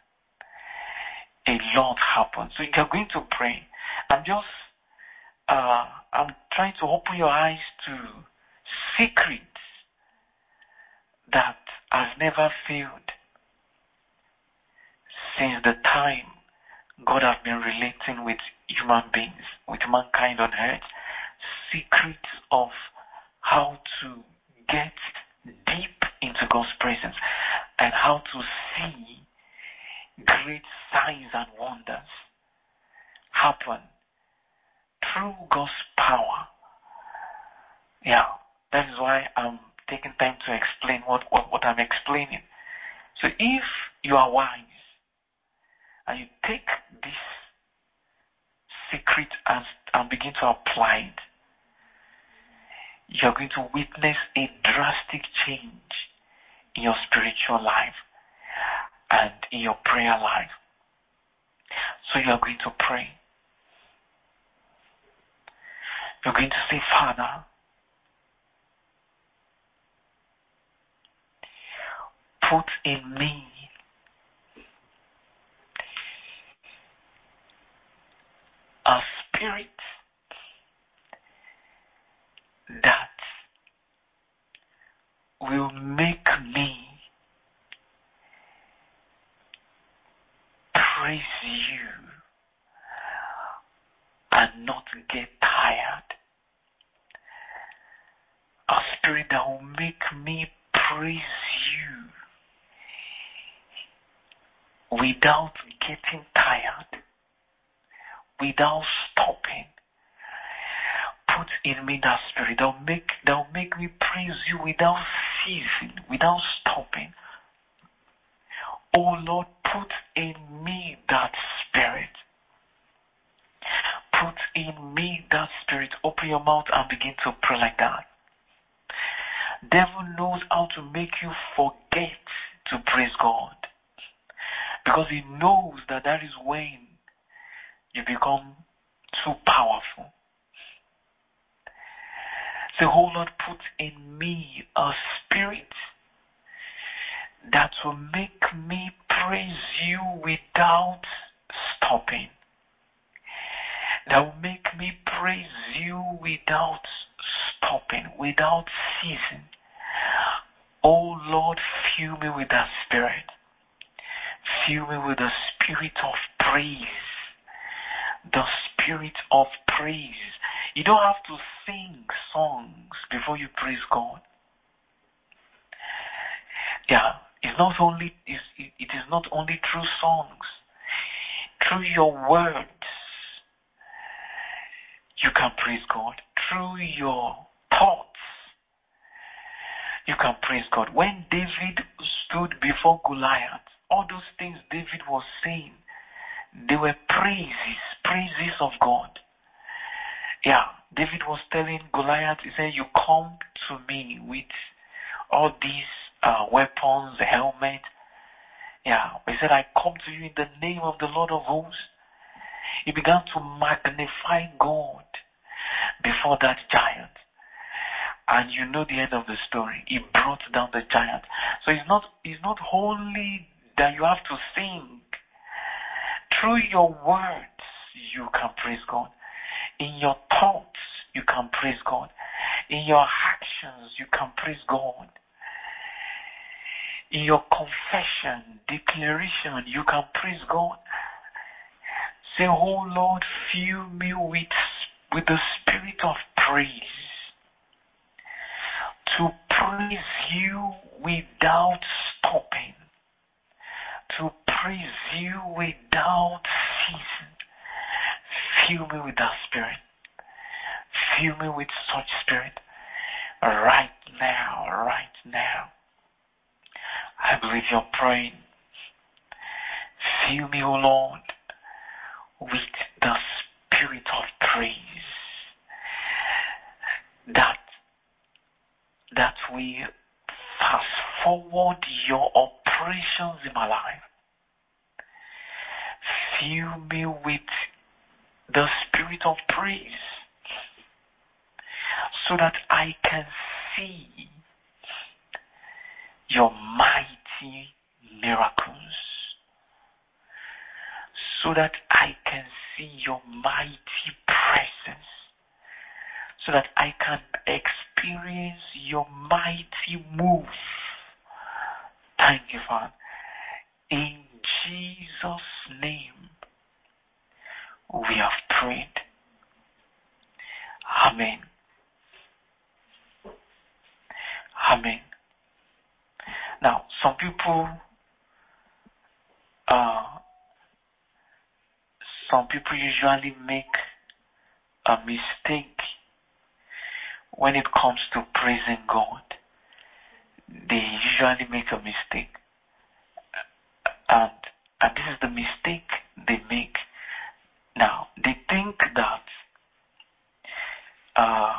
A lot happens. So you're going to pray. I'm just, uh, I'm trying to open your eyes to secrets that have never failed since the time God has been relating with human beings, with mankind on earth. Secrets of how to get deep into God's presence and how to see great signs and wonders happen through God's power. Yeah, that is why I'm taking time to explain what, what, what I'm explaining. So if you are wise and you take this secret and, and begin to apply it, you're going to witness a drastic change in your spiritual life and in your prayer life. So you're going to pray. You're going to say, Father, put in me a spirit that will make me praise you and not get tired. A spirit that will make me praise you without getting tired, without stopping. Put in me that spirit that will make, that will make me praise you without ceasing, without stopping. Oh Lord, put in me that spirit. Put in me that spirit. Open your mouth and begin to pray like that. Devil knows how to make you forget to praise God. Because he knows that that is when you become too powerful. Say, oh Lord, put in me a spirit that will make me praise you without stopping. That will make me praise you without stopping, without ceasing. Oh Lord, fill me with that spirit. Fill me with the spirit of praise. The spirit of praise. You don't have to sing songs before you praise God. Yeah, it's not only it's, it is not only through songs. Through your words, you can praise God. Through your thoughts, you can praise God. When David stood before Goliath, all those things David was saying, they were praises, praises of God. Yeah, David was telling Goliath, he said, you come to me with all these uh, weapons, the helmet. Yeah, he said, I come to you in the name of the Lord of hosts. He began to magnify God before that giant. And you know the end of the story. He brought down the giant. So it's not, it's not only that you have to sing. Through your words, you can praise God. In your thoughts, you can praise God. In your actions, you can praise God. In your confession, declaration, you can praise God. Say, oh Lord, fill me with, with the spirit of praise. To praise you without stopping. To praise you without ceasing. Fill me with that spirit. Fill me with such spirit. Right now, right now. I believe you're praying. Fill me, O Lord, with the spirit of praise. That, that will fast forward your operations in my life. Fill me with the spirit of praise so that I can see your mighty miracles, so that I can see your mighty presence, so that I can experience your mighty move. Thank you, Father. In Jesus' name, we have prayed. Amen. Amen. Now, some people, uh, some people usually make a mistake when it comes to praising God. They usually make a mistake, and and this is the mistake they make. Now, they think that uh,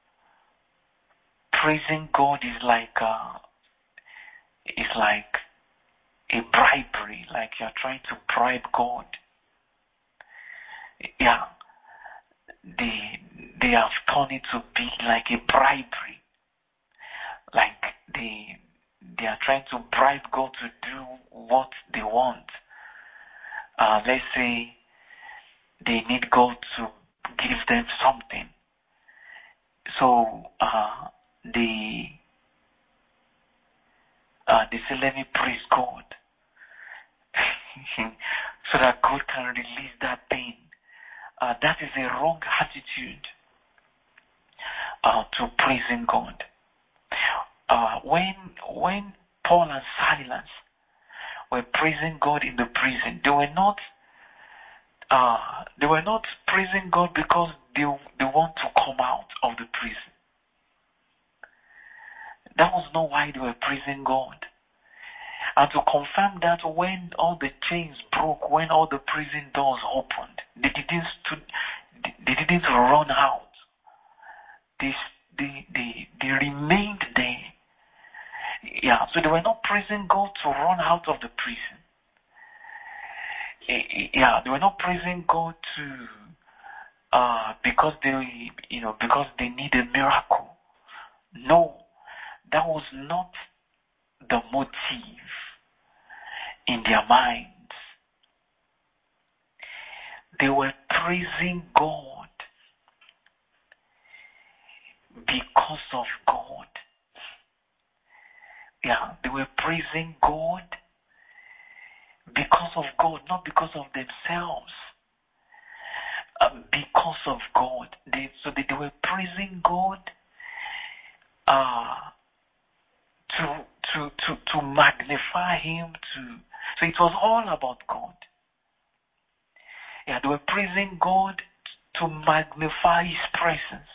praising God is like uh, is like a bribery, like you're trying to bribe God. Yeah, they they have turned it to be like a bribery, like they they are trying to bribe God to do what they want. Uh, let's say they need God to give them something, so uh, they uh, they say, "Let me praise God," so that God can release that thing. Uh, that is a wrong attitude uh, to praising God. Uh, when when Paul and Silas were praising God in the prison, they were not uh, they were not praising God because they they want to come out of the prison. That was not why they were praising God. And to confirm that, when all the chains broke, when all the prison doors opened, they didn't stu- they didn't run out. They they they they remained there. Yeah, so they were not praising God to run out of the prison. yeah, they were not praising God to uh, because they, you know, because they need a miracle. No, that was not the motive in their minds. They were praising God because of God. Yeah, they were praising God because of God, not because of themselves. Uh, because of God. They, so they, they were praising God uh, to, to, to, to magnify Him. To So it was all about God. Yeah, they were praising God to magnify His presence.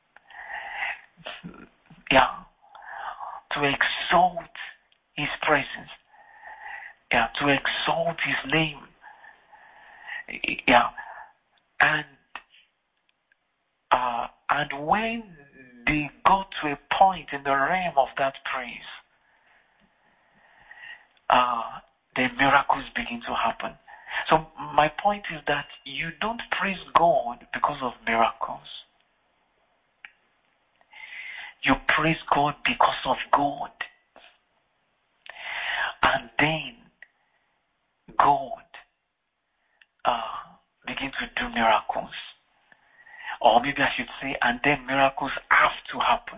Yeah, to exalt His presence. Yeah, to exalt His name. Yeah, and uh, and when they got to a point in the realm of that praise, uh, the miracles begin to happen. So my point is that you don't praise God because of miracles. You praise God because of God. And then God uh, begins to do miracles. Or maybe I should say, and then miracles have to happen.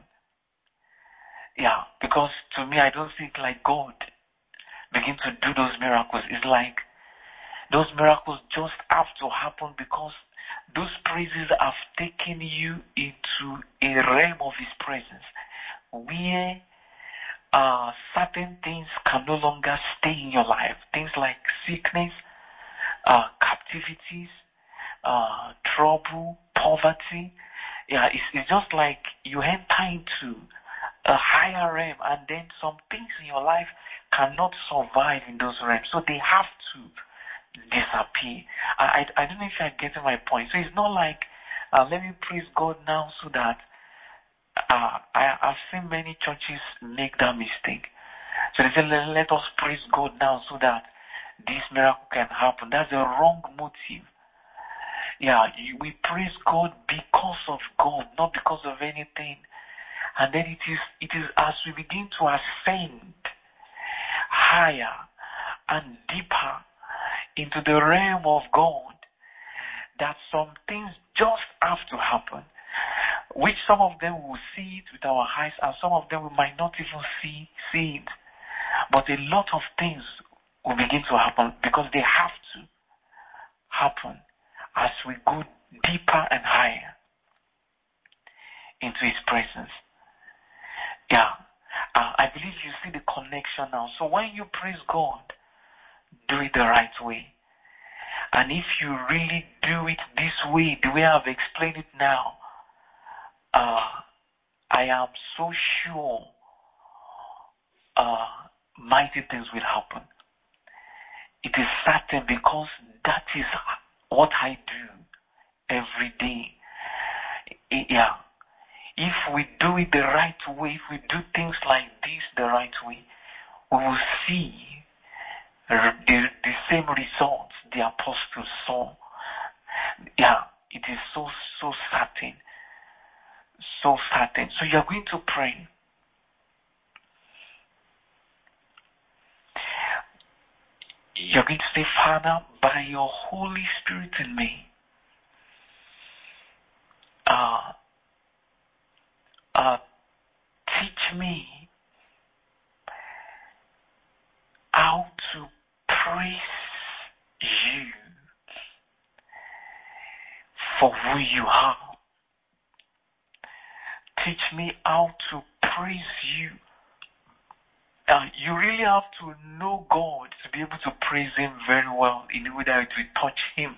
Yeah, because to me, I don't think like God begin to do those miracles. It's like those miracles just have to happen because those praises have taken you into a realm of His presence where uh, certain things can no longer stay in your life. Things like sickness, uh, captivities, uh, trouble, poverty. Yeah, it's, it's just like you enter into a higher realm, and then some things in your life cannot survive in those realms. So they have to disappear. I, I, I don't know if you're getting my point. So it's not like, uh, let me praise God now so that uh, I, I've seen many churches make that mistake. So they say, let, let us praise God now so that this miracle can happen. That's the wrong motive. Yeah, you, we praise God because of God, not because of anything. And then it is it is as we begin to ascend higher and deeper into the realm of God that some things just have to happen, which some of them will see it with our eyes and some of them we might not even see, see it. But a lot of things will begin to happen because they have to happen as we go deeper and higher into His presence. Yeah, uh, I believe you see the connection now. So when you praise God, do it the right way. And if you really do it this way, the way I've explained it now, uh, I am so sure uh, mighty things will happen. It is certain because that is what I do every day. Yeah. If we do it the right way, if we do things like this the right way, we will see the, the same results the apostles saw. Yeah, it is so, so certain. So certain. So you are going to pray. You're going to say, Father, by your Holy Spirit in me, uh, uh, teach me how to praise you for who you are. Teach me how to praise you. Uh, you really have to know God to be able to praise Him very well in a way that it will touch Him.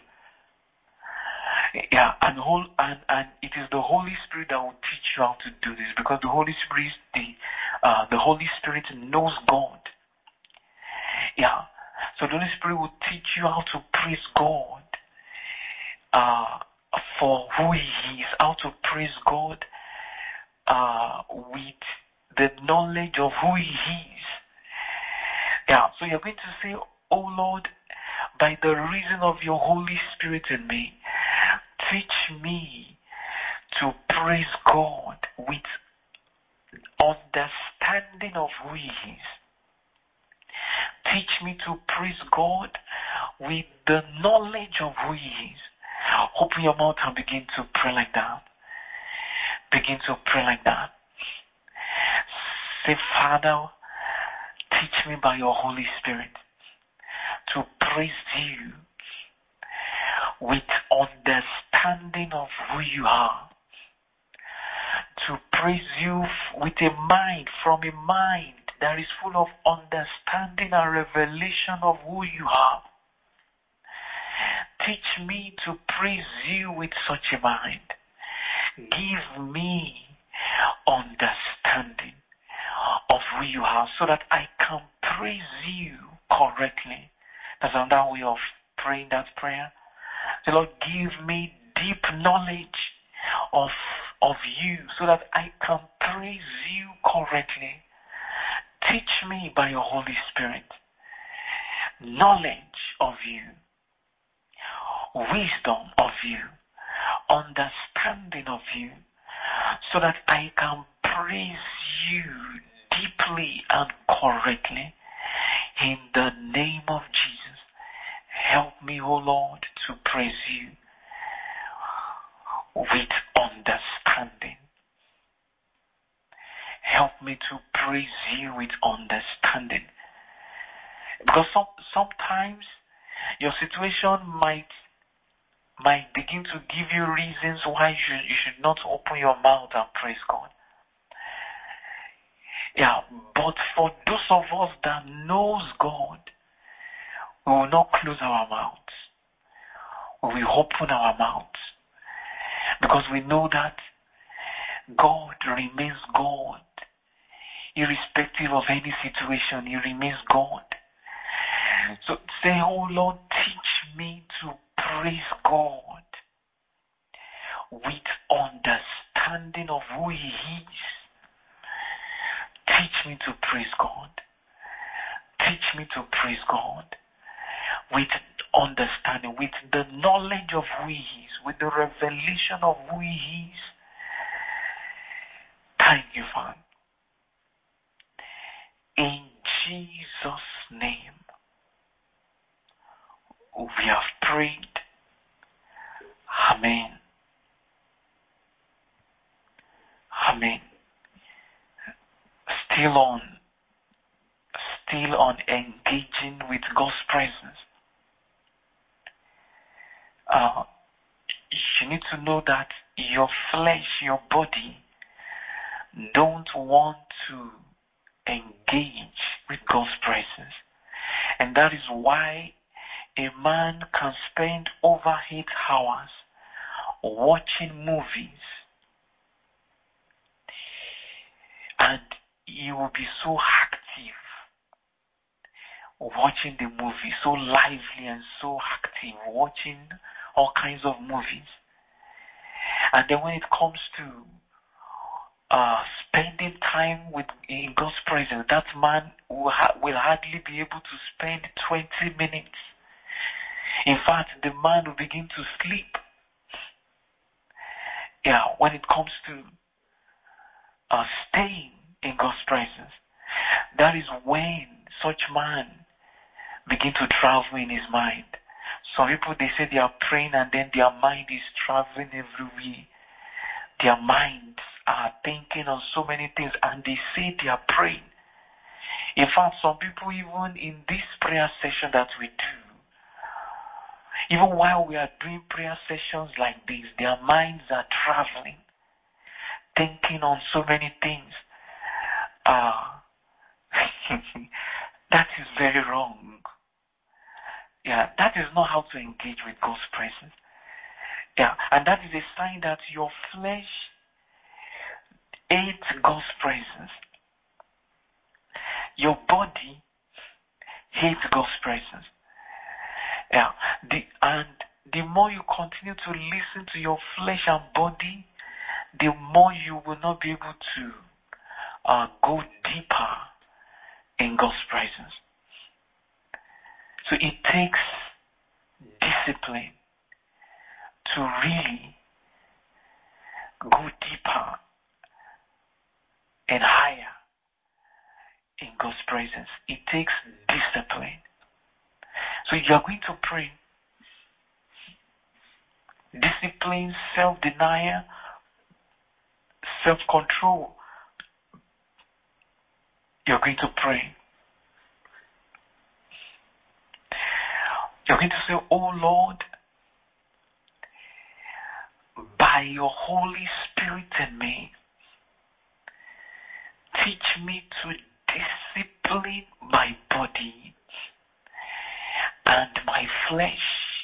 Yeah, and whole and, and it is the Holy Spirit that will teach you how to do this, because the Holy Spirit, the uh, the Holy Spirit knows God. Yeah, so the Holy Spirit will teach you how to praise God uh, for who He is, how to praise God uh, with the knowledge of who He is. Yeah, so you're going to say, oh Lord, by the reason of your Holy Spirit in me, teach me to praise God with understanding of who He is. Teach me to praise God with the knowledge of who He is. Open your mouth and begin to pray like that. Begin to pray like that. Say, Father, teach me by your Holy Spirit to praise you with understanding of who you are. To praise you with a mind, from a mind that is full of understanding and revelation of who you are. Teach me to praise you with such a mind. Give me understanding of who you are so that I can praise you correctly. That's another way of praying that prayer. The Lord, give me deep knowledge of, of you so that I can praise you correctly. Teach me by your Holy Spirit knowledge of you, wisdom of you, understanding of you, so that I can praise you deeply and correctly. In the name of Jesus, help me, O Lord, to praise you with understanding. Help me to praise you with understanding. Because some, sometimes your situation might might begin to give you reasons why you should, you should not open your mouth and praise God. Yeah, but for those of us that knows God, we will not close our mouths. We will open our mouths. Because we know that God remains God. Irrespective of any situation, He remains God. So say, oh Lord, teach me to praise God with understanding of who He is. Teach me to praise God. Teach me to praise God with understanding, with the knowledge of who He is, with the revelation of who He is. Thank you, Father. In Jesus' name, we have prayed. Amen. Amen. Still on, still on engaging with God's presence. Uh, you need to know that your flesh, your body, don't want to engage with God's presence. And that is why a man can spend over eight hours watching movies, and he will be so active watching the movie, so lively and so active watching all kinds of movies. And then when it comes to uh, spending time with in God's presence, that man will, ha- will hardly be able to spend twenty minutes. In fact, the man will begin to sleep. Yeah, when it comes to uh, staying in God's presence, that is when such man begin to travel in his mind. Some people, they say they are praying and then their mind is traveling everywhere. Their minds are thinking on so many things and they say they are praying. In fact, some people, even in this prayer session that we do, even while we are doing prayer sessions like this, their minds are traveling, thinking on so many things. Uh, that is very wrong. Yeah, that is not how to engage with God's presence. Yeah, and that is a sign that your flesh hates God's presence. Your body hates God's presence. Yeah, the, and the more you continue to listen to your flesh and body, the more you will not be able to uh, go deeper in God's presence. So it takes discipline to really go deeper and higher in God's presence. It takes discipline. So you are going to pray. Discipline, self-denial, self-control. You're going to pray. You're going to say, oh Lord, by your Holy Spirit in me, teach me to discipline my body and my flesh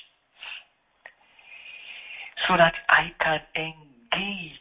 so that I can engage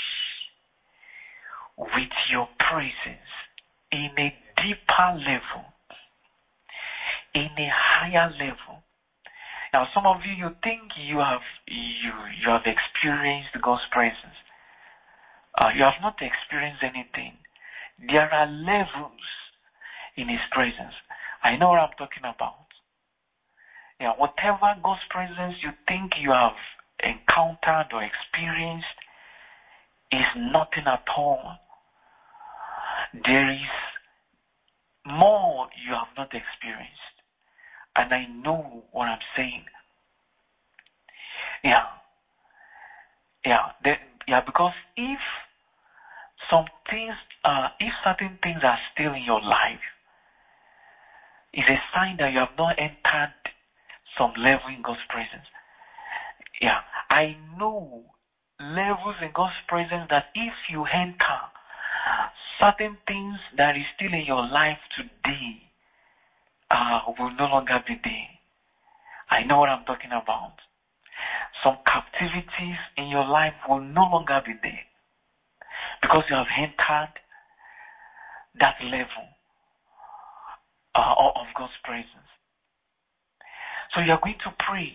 with your presence in a deeper level, in a higher level. Now, some of you, you think you have you you have experienced God's presence. Uh, you have not experienced anything. There are levels in His presence. I know what I'm talking about. Yeah, whatever God's presence you think you have encountered or experienced is nothing at all. There is more you have not experienced. And I know what I'm saying. Yeah. Yeah. The, yeah, because if some things, uh, if certain things are still in your life, it's a sign that you have not entered some level in God's presence. Yeah. I know levels in God's presence that if you enter, certain things that is still in your life today uh, will no longer be there. I know what I'm talking about. Some captivities in your life will no longer be there because you have entered that level uh, of God's presence. So you're going to pray.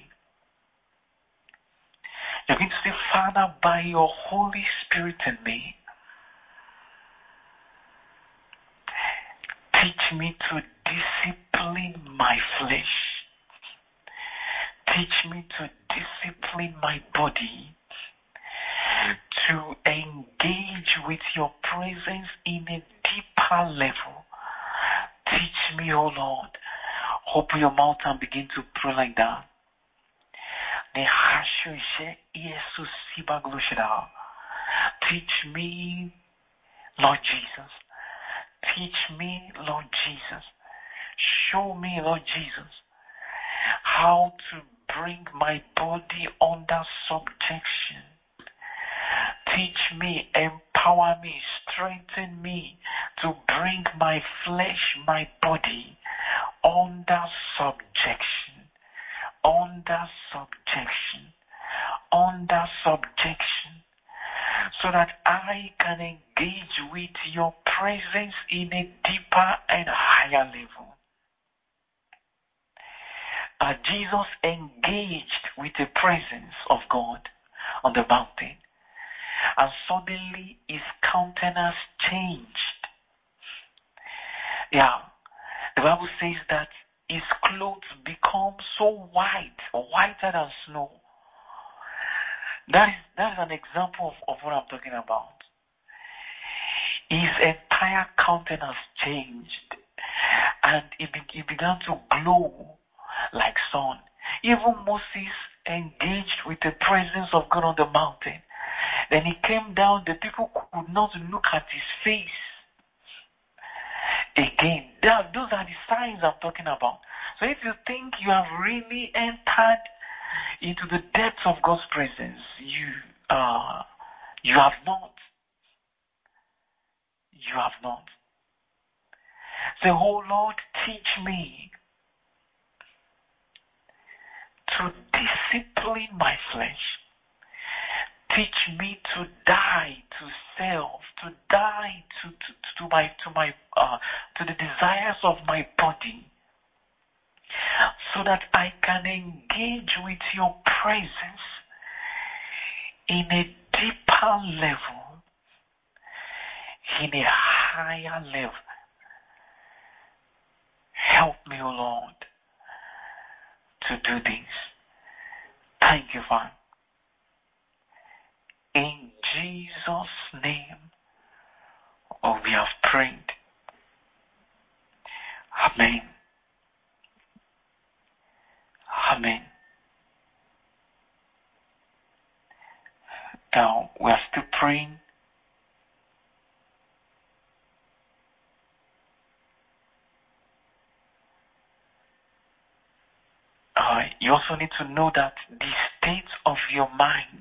You're going to say, Father, by your Holy Spirit in me, teach me to discipline my flesh. Teach me to discipline my body, to engage with your presence in a deeper level. Teach me, oh Lord. Open your mouth and begin to pray like that. Teach me, Lord Jesus. Teach me, Lord Jesus. Show me, Lord Jesus, how to bring my body under subjection. Teach me, empower me, strengthen me to bring my flesh, my body under subjection, under subjection, under subjection, so that I can engage with your presence in a deeper and higher level. Uh, Jesus engaged with the presence of God on the mountain, and suddenly his countenance changed. Yeah, the Bible says that his clothes become so white, whiter than snow. That is, that is an example of, of what I'm talking about. His entire countenance changed, and he, be, he began to glow like sun. Even Moses engaged with the presence of God on the mountain. Then he came down, the people could not look at his face. Again, that, those are the signs I'm talking about. So if you think you have really entered into the depths of God's presence, you uh, you have not. You have not. Say, oh Lord, teach me to discipline my flesh. Teach me to die to self, to die to, to, to my to my uh, to the desires of my body, so that I can engage with your presence in a deeper level, in a higher level. Help me, O Lord, to do this. Thank you, Father. In Jesus' name, oh, we have prayed. Amen. Amen. Now, we are still praying. Uh, you also need to know that the state of your mind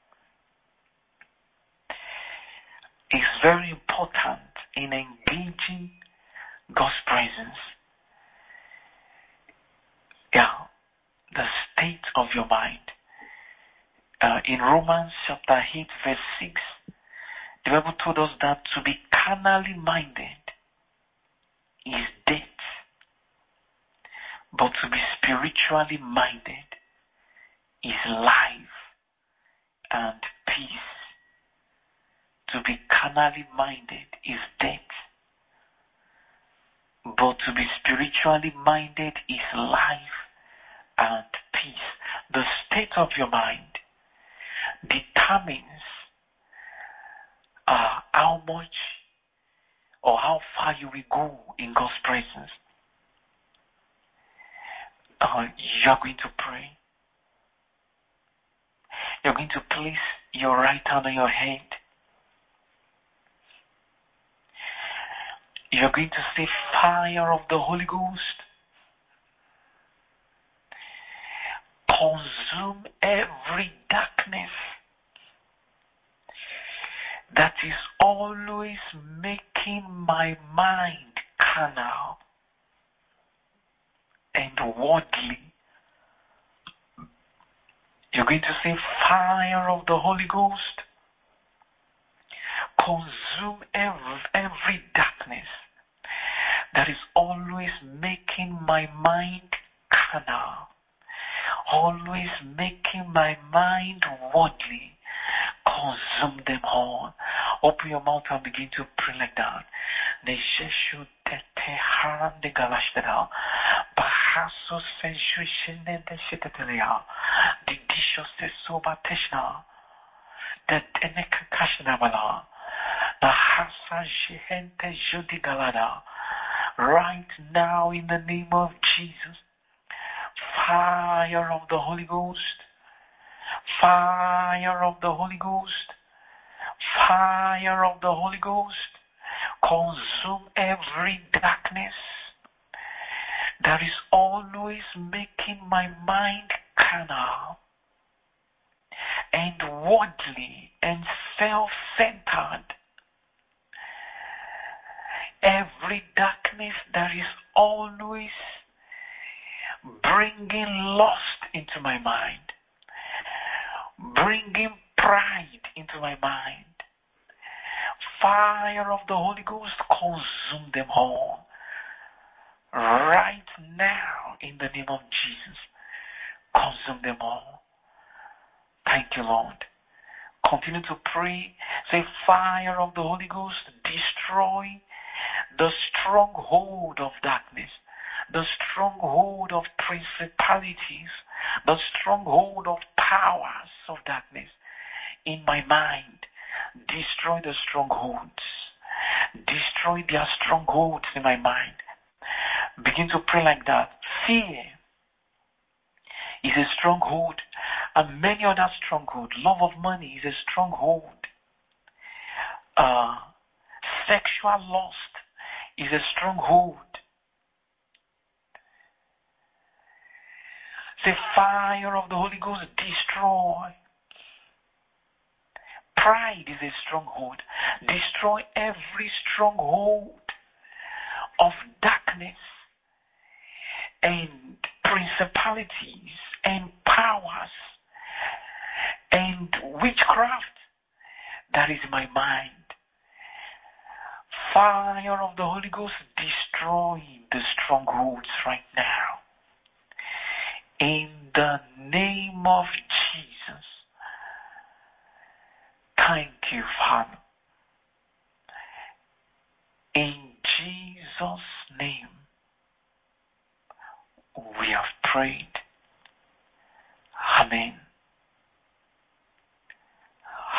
is very important in engaging God's presence. Yeah, the state of your mind. Uh, in Romans chapter eight, verse six, the Bible told us that to be carnally minded is death, but to be spiritually minded is life and peace. To be carnally minded is death, but to be spiritually minded is life and peace. The state of your mind determines uh, how much or how far you will go in God's presence. Uh, you are going to pray. You're going to place your right hand on your head. You're going to say, fire of the Holy Ghost, consume every darkness that is always making my mind carnal and worldly. You're going to say, fire of the Holy Ghost, consume every, every darkness that is always making my mind carnal, always making my mind worldly. Consume them all. Open your mouth and begin to pray like that. Bahaso sensuishene de shitetelea. Didisho se soba teshna. The deneka kashna bala. The hasa jehente jodi galada. Right now in the name of Jesus. Fire of the Holy Ghost. Fire of the Holy Ghost. Fire of the Holy Ghost. Consume every darkness that is always making my mind carnal and worldly and self-centered. Every darkness that is always bringing lust into my mind, bringing pride into my mind. Fire of the Holy Ghost, consume them all. Right now, in the name of Jesus, consume them all. Thank you, Lord. Continue to pray. Say, fire of the Holy Ghost, destroy the stronghold of darkness, the stronghold of principalities, the stronghold of powers of darkness in my mind. Destroy the strongholds. Destroy their strongholds in my mind. Begin to pray like that. Fear is a stronghold, and many other strongholds. Love of money is a stronghold. Uh, sexual lust is a stronghold. Say, fire of the Holy Ghost, destroy. Pride is a stronghold. Destroy every stronghold of darkness and principalities and powers and witchcraft that is in my mind. Fire of the Holy Ghost, destroy the strongholds right now. In the name of Jesus. Thank you, Father. In Jesus' name, we have prayed. Amen.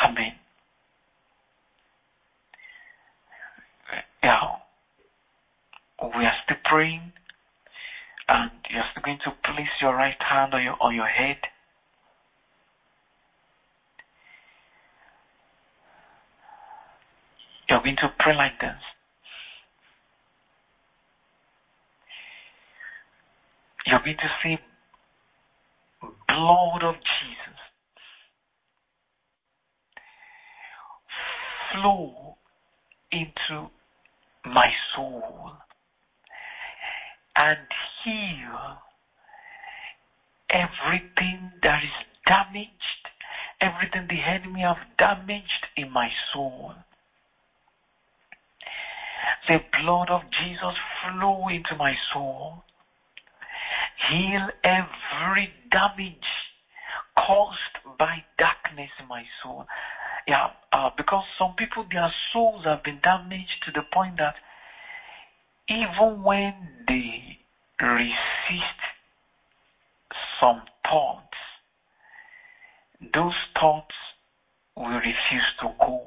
Amen. Yeah. We are still praying, and you're still going to place your right hand on your, on your head. You're going to pray like this. You're going to say, blood of Jesus, flow into my soul and heal everything that is damaged, everything the enemy have damaged in my soul. The blood of Jesus flow into my soul. Heal every damage caused by darkness in my soul. Yeah, uh, because some people, their souls have been damaged to the point that even when they resist some thoughts, those thoughts will refuse to go.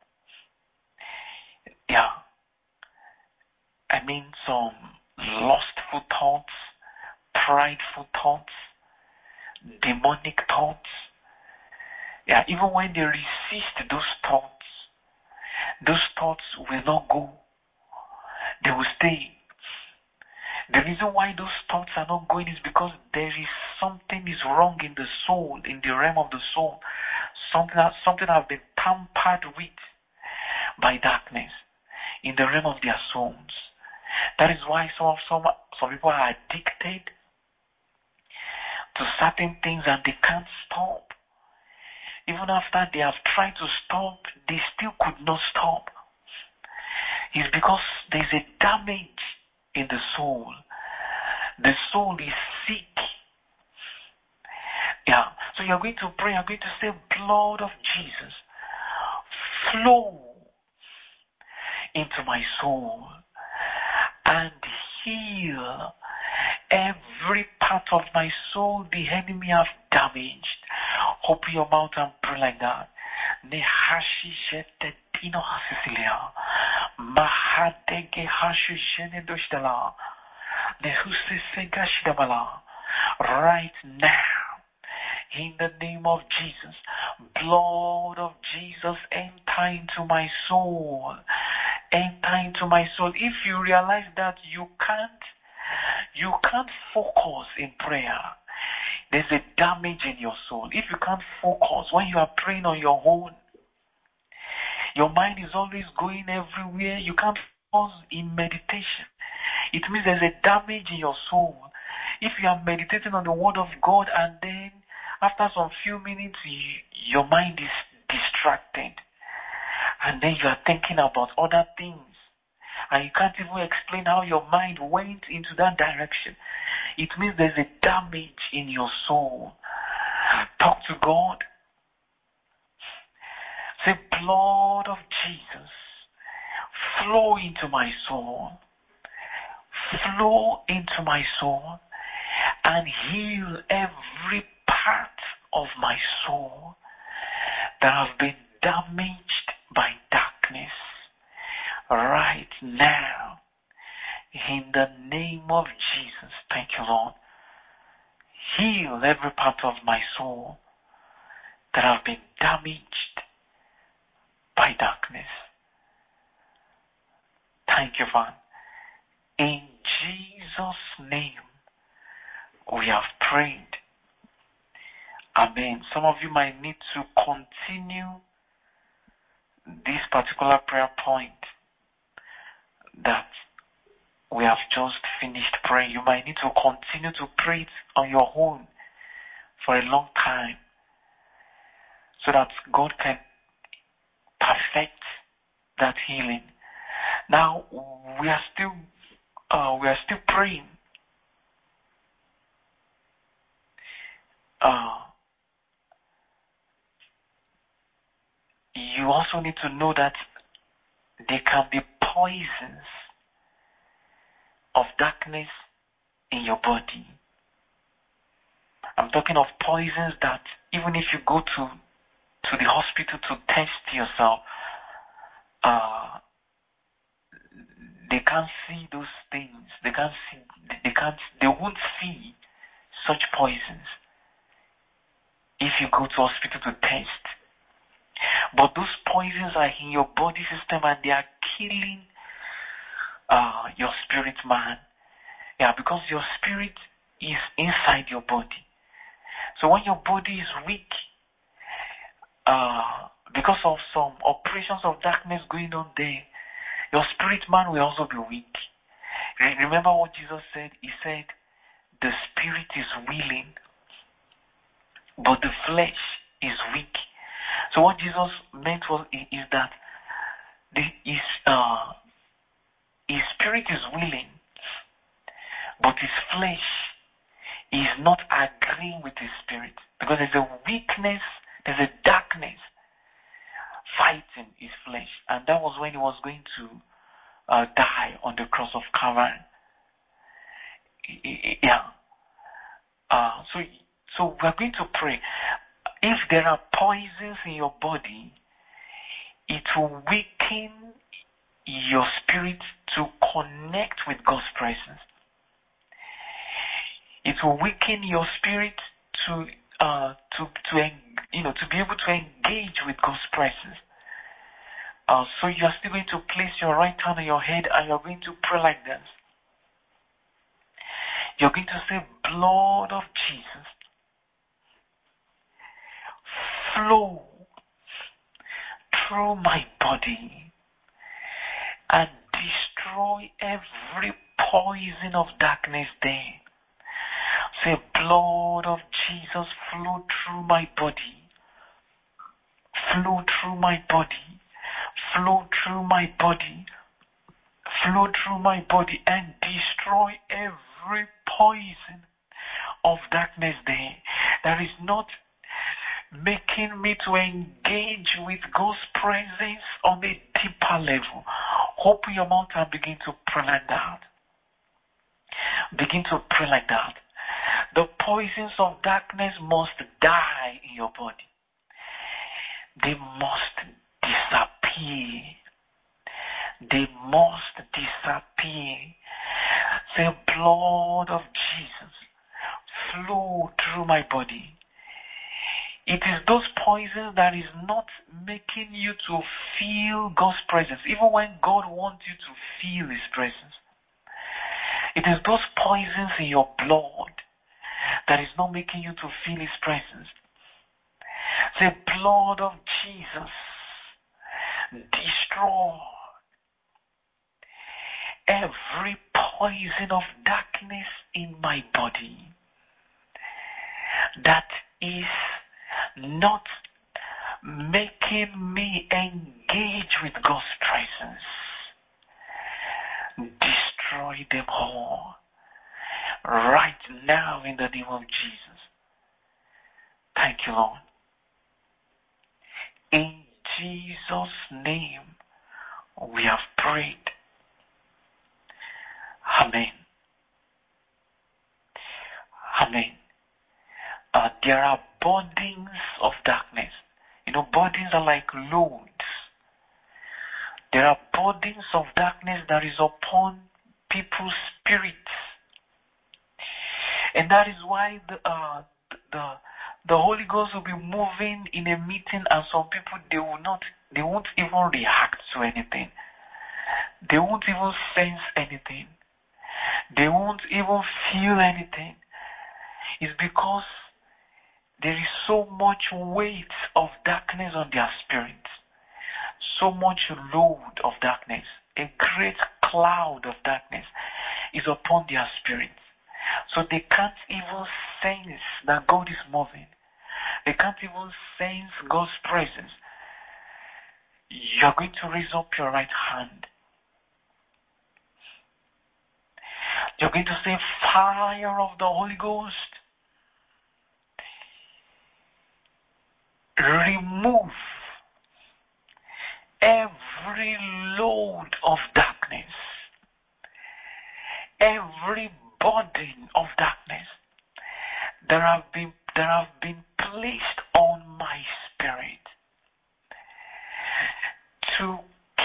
Yeah. I mean, some lustful thoughts, prideful thoughts, demonic thoughts. Yeah, even when they resist those thoughts, those thoughts will not go. They will stay. The reason why those thoughts are not going is because there is something is wrong in the soul, in the realm of the soul. Something that, something has been tampered with by darkness in the realm of their souls. That is why some some some people are addicted to certain things and they can't stop. Even after they have tried to stop, they still could not stop. It's because there's a damage in the soul. The soul is sick. Yeah. So you're going to pray, you're going to say, blood of Jesus, flow into my soul and heal every part of my soul the enemy have damaged. Open your mouth and pray like that. Nehashi jete dino hasisilia. Mahadege hashu jene doshdala. Nehuse segashidabala. Right now, in the name of Jesus, blood of Jesus, enter into my soul. Enter into my soul. If you realize that you can't, you can't focus in prayer, there's a damage in your soul. If you can't focus when you are praying on your own, your mind is always going everywhere. You can't focus in meditation. It means there's a damage in your soul. If you are meditating on the word of God and then after some few minutes you, your mind is distracted and then you are thinking about other things and you can't even explain how your mind went into that direction, it means there's a damage in your soul. Talk to God. Say, blood of Jesus, flow into my soul. Flow into my soul and heal every part of my soul that has been damaged by darkness right now. In the name of Jesus, thank you, Lord. Heal every part of my soul that have been damaged by darkness. Thank you, Father. In Jesus' name, we have prayed. Amen. Some of you might need to continue this particular prayer point that we have just finished praying. You might need to continue to pray it on your own for a long time so that God can perfect that healing. Now we are still uh, we are still praying. Uh, you also need to know that there can be poisons of darkness in your body. I'm talking of poisons that even if you go to to the hospital to test yourself, uh, they can't see those things. They can't see. They can't. They won't see such poisons if you go to hospital to test. But those poisons are in your body system and they are killing uh, your spirit man. Yeah, because your spirit is inside your body. So when your body is weak, uh, because of some operations of darkness going on there, your spirit man will also be weak. Remember what Jesus said? He said, the spirit is willing, but the flesh is weak. So what Jesus meant was is that the, his, uh, his spirit is willing, but his flesh is not agreeing with his spirit. Because there's a weakness, there's a darkness fighting his flesh. And that was when he was going to uh, die on the cross of Calvary. Yeah. Uh, so, so we're going to pray. If there are poisons in your body, it will weaken your spirit to connect with God's presence. It will weaken your spirit to uh, to to you know to be able to engage with God's presence. Uh, so you are still going to place your right hand on your head and you're going to pray like this. You're going to say, blood of Jesus, flow through my body and destroy every poison of darkness there. Say, blood of Jesus, flow through my body. Flow through my body. Flow through my body. Flow through my body and destroy every poison of darkness there that is not making me to engage with God's presence on a deeper level. Open your mouth and begin to pray like that. Begin to pray like that. The poisons of darkness must die in your body. They must disappear. They must disappear. Say, blood of Jesus, flow through my body. It is those poisons that is not making you to feel God's presence, even when God wants you to feel His presence. It is those poisons in your blood that is not making you to feel His presence. Say, blood of Jesus, destroy every poison of darkness in my body that is not making me engage with God's presence. Destroy them all right now in the name of Jesus. Thank you, Lord. In Jesus' name we have prayed. Amen. Amen. Uh, there are burdens of darkness. You know, burdens are like loads. There are burdens of darkness that is upon people's spirits. And that is why the, uh, the, the Holy Ghost will be moving in a meeting and some people, they will not, they won't even react to anything. They won't even sense anything. They won't even feel anything. It's because there is so much weight of darkness on their spirits. So much load of darkness. A great cloud of darkness is upon their spirits. So they can't even sense that God is moving. They can't even sense God's presence. You're going to raise up your right hand. You're going to say, fire of the Holy Ghost, remove every load of darkness, every burden of darkness that have been that have been placed on my spirit.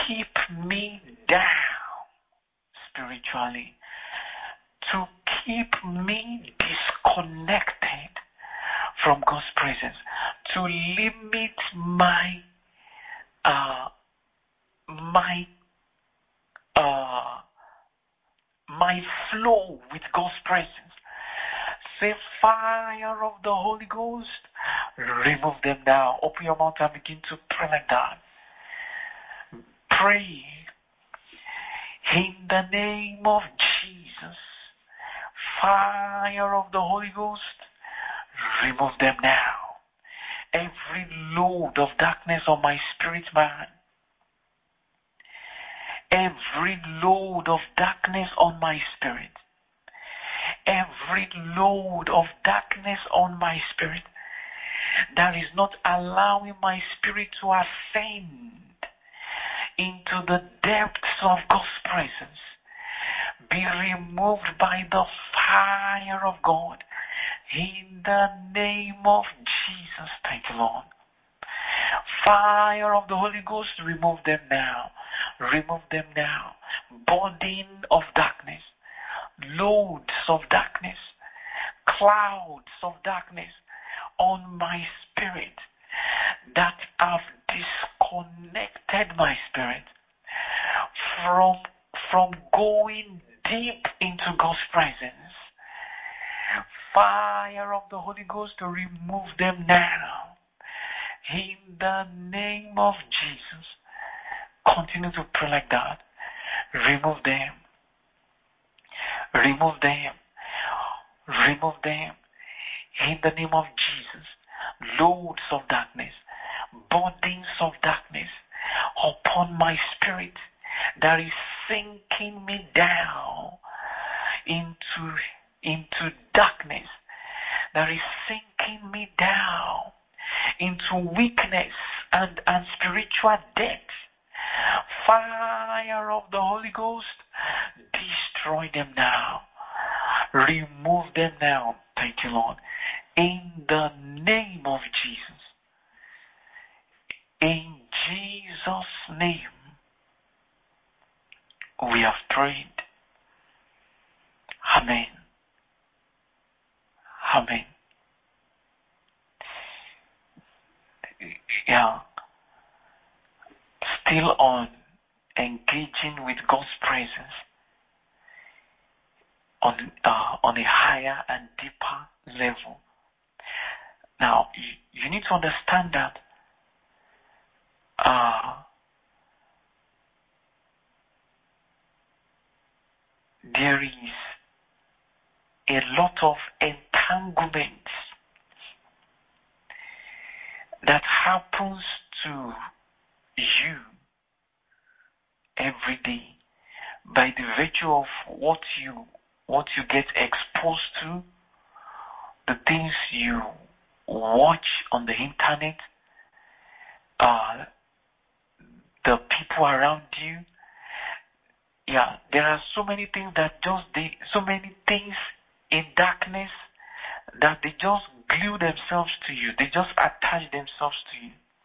keep me down spiritually, to keep me disconnected from God's presence, to limit my uh, my uh, my flow with God's presence. Say, fire of the Holy Ghost, remove them now. Open your mouth and begin to pray like that. Pray in the name of Jesus. Fire of the Holy Ghost, remove them now. Every load of darkness on my spirit man, every load of darkness on my spirit, every load of darkness on my spirit that is not allowing my spirit to ascend into the depths of God's presence, be removed by the fire of God in the name of Jesus. Thank you, Lord. Fire of the Holy Ghost, remove them now. Remove them now. Burden of darkness, loads of darkness, clouds of darkness on my spirit that have disconnected my spirit from, from going deep into God's presence. Fire of the Holy Ghost to remove them now. In the name of Jesus. Continue to pray like that. Remove them. Remove them. Remove them. In the name of Jesus. Loads of darkness, burdens of darkness upon my spirit that is sinking me down into, into darkness, that is sinking me down into weakness and, and spiritual death. Fire of the Holy Ghost, destroy them now. Remove them now. Thank you, Lord. In the name of Jesus. In Jesus' name, we have prayed. Amen. Amen. Yeah. Still on engaging with God's presence on uh, on a higher and deeper level. Now, you, you need to understand that uh, there is a lot of entanglements that happens to you every day by the virtue of what you what you get exposed to, the things you watch on the internet, uh, the people around you. Yeah, there are so many things that just they, so many things in darkness that they just glue themselves to you. They just attach themselves to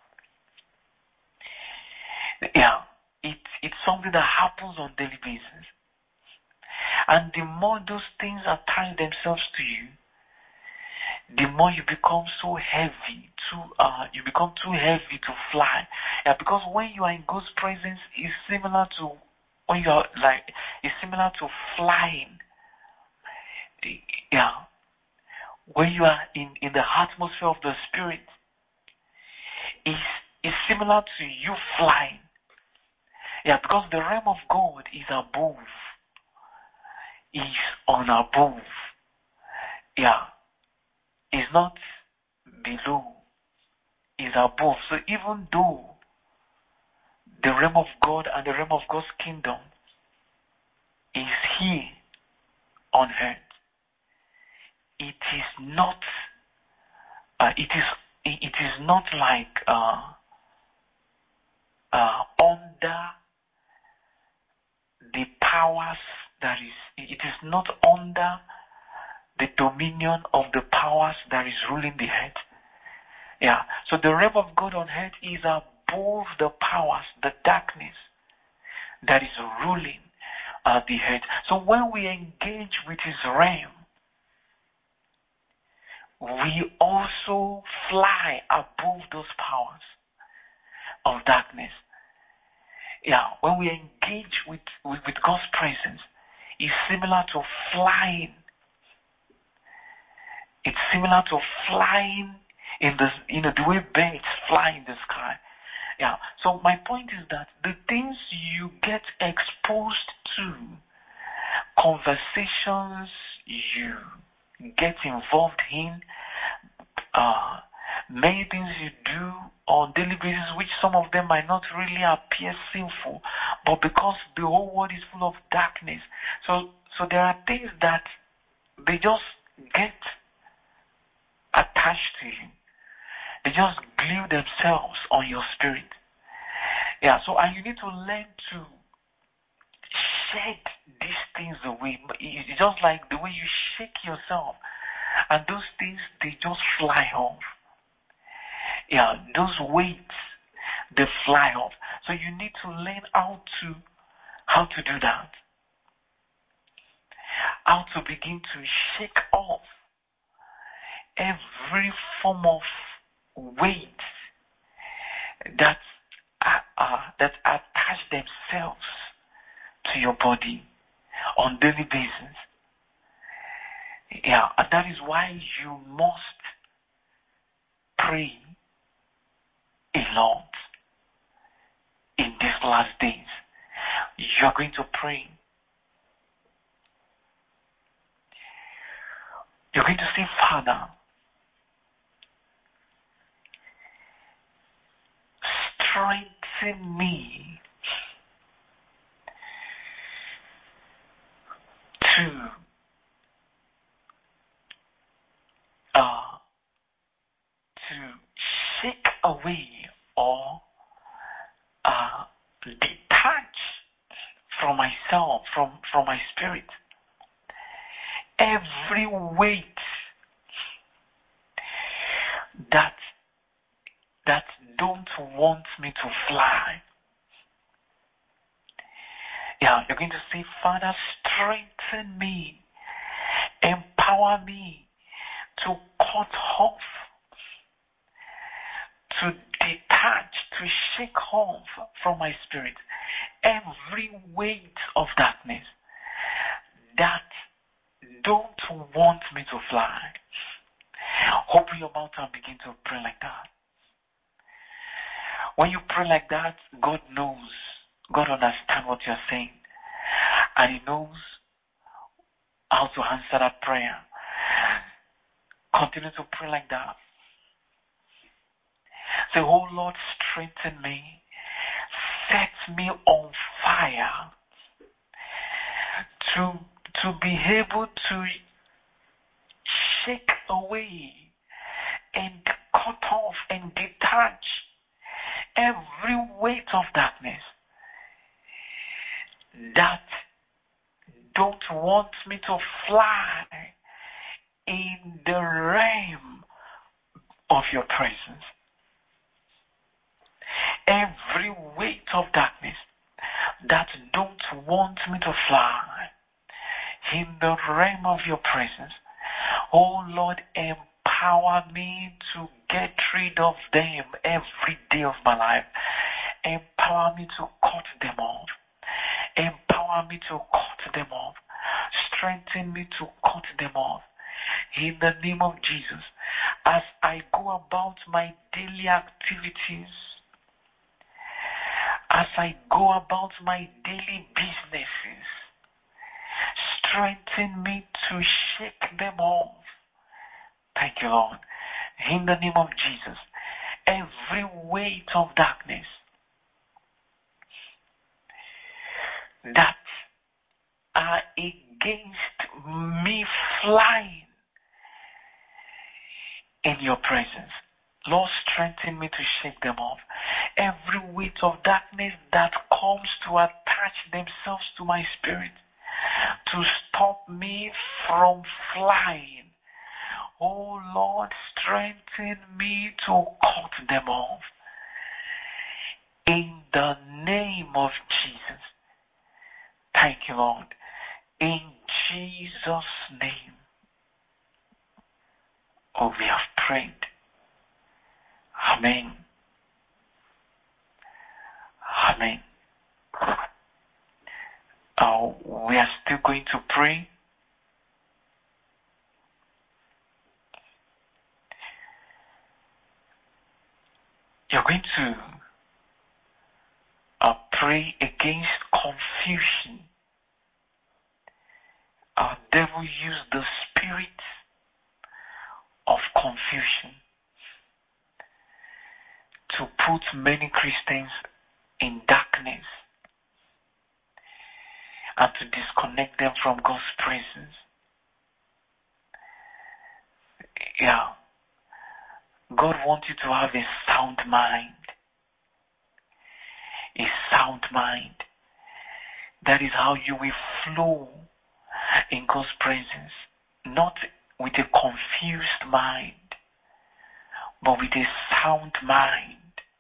you. Yeah, it, it's something that happens on a daily basis. And the more those things attach themselves to you, the more you become so heavy, too, uh, you become too heavy to fly. Yeah, because when you are in God's presence, it's similar to when you are like, it's similar to flying. Yeah, when you are in, in the atmosphere of the Spirit, it's, it's similar to you flying. Yeah, because the realm of God is above, is on above. Yeah, is not below, is above. So even though the realm of God and the realm of God's kingdom is here on earth, it is not. Uh, it is. It is not like uh, uh, under the powers that is. It is not under the dominion of the powers that is ruling the earth. Yeah. So the realm of God on earth is above the powers, the darkness that is ruling uh, the earth. So when we engage with his realm, we also fly above those powers of darkness. Yeah, when we engage with, with, with God's presence, it's similar to flying. It's similar to flying in the, you know, the way birds fly in the sky. Yeah. So my point is that the things you get exposed to, conversations you get involved in, uh, many things you do on daily basis, which some of them might not really appear sinful, but because the whole world is full of darkness, so so there are things that they just get attached to you. They just glue themselves on your spirit. Yeah, so and you need to learn to shed these things away. It's just like the way you shake yourself, and those things, they just fly off. Yeah, those weights, they fly off. So you need to learn how to how to do that. How to begin to shake off every form of weight that uh, uh, that attach themselves to your body on daily basis. Yeah, and that is why you must pray a lot in these last days. You're going to pray. You're going to say, Father, strengthen me to uh, to shake away or uh, detach from myself, from, from my spirit, every weight that that don't want me to fly. Yeah, you're going to say, Father, strengthen me, empower me to cut off, to detach, to shake off from my spirit every weight of darkness that don't want me to fly. Open your mouth and begin to pray like that. When you pray like that, God knows, God understands what you're saying, and He knows how to answer that prayer. Continue to pray like that. Say, oh Lord, strengthen me, set me on fire to, to be able to shake away and cut off and detach every weight of darkness that don't want me to fly in the realm of your presence. Every weight of darkness that don't want me to fly in the realm of your presence. Oh Lord, empower me to get rid of them every day of my life. Empower me to cut them off. Empower me to cut them off. Strengthen me to cut them off. In the name of Jesus, as I go about my daily activities, as I go about my daily businesses, strengthen me to shake them off. Thank you, Lord. In the name of Jesus, every weight of darkness that are against me flying in your presence, Lord, strengthen me to shake them off. Every weight of darkness that comes to attach themselves to my spirit, to stop me from flying. Oh Lord, strengthen me to cut them off. In the name of Jesus. Thank you, Lord. In Jesus' name, oh, we have prayed. Amen. Amen. Uh, we are still going to pray. You're going to uh, pray against confusion. Our devil used the spirit of confusion to put many Christians in darkness and to disconnect them from God's presence. Yeah. God wants you to have a sound mind. A sound mind. That is how you will flow in God's presence. Not with a confused mind, but with a sound mind.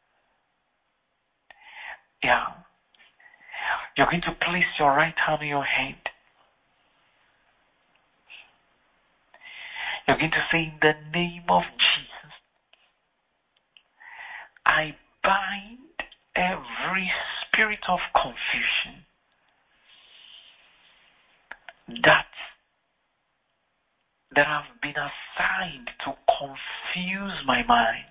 Yeah. You're going to place your right hand on your head. You're going to say, in the name of Jesus, I bind every spirit of confusion that that have been assigned to confuse my mind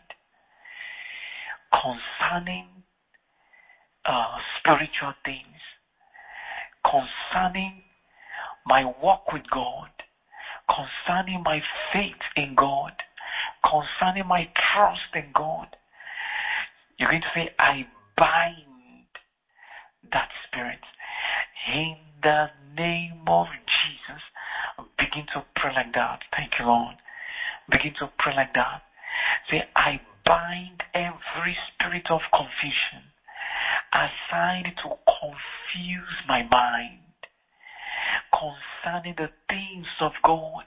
concerning uh, spiritual things, concerning my walk with God, concerning my faith in God, concerning my trust in God. You're going to say, I bind that spirit in the name of Jesus. Begin to pray like that. Thank you, Lord. Begin to pray like that. Say, I bind every spirit of confusion assigned to confuse my mind concerning the things of God.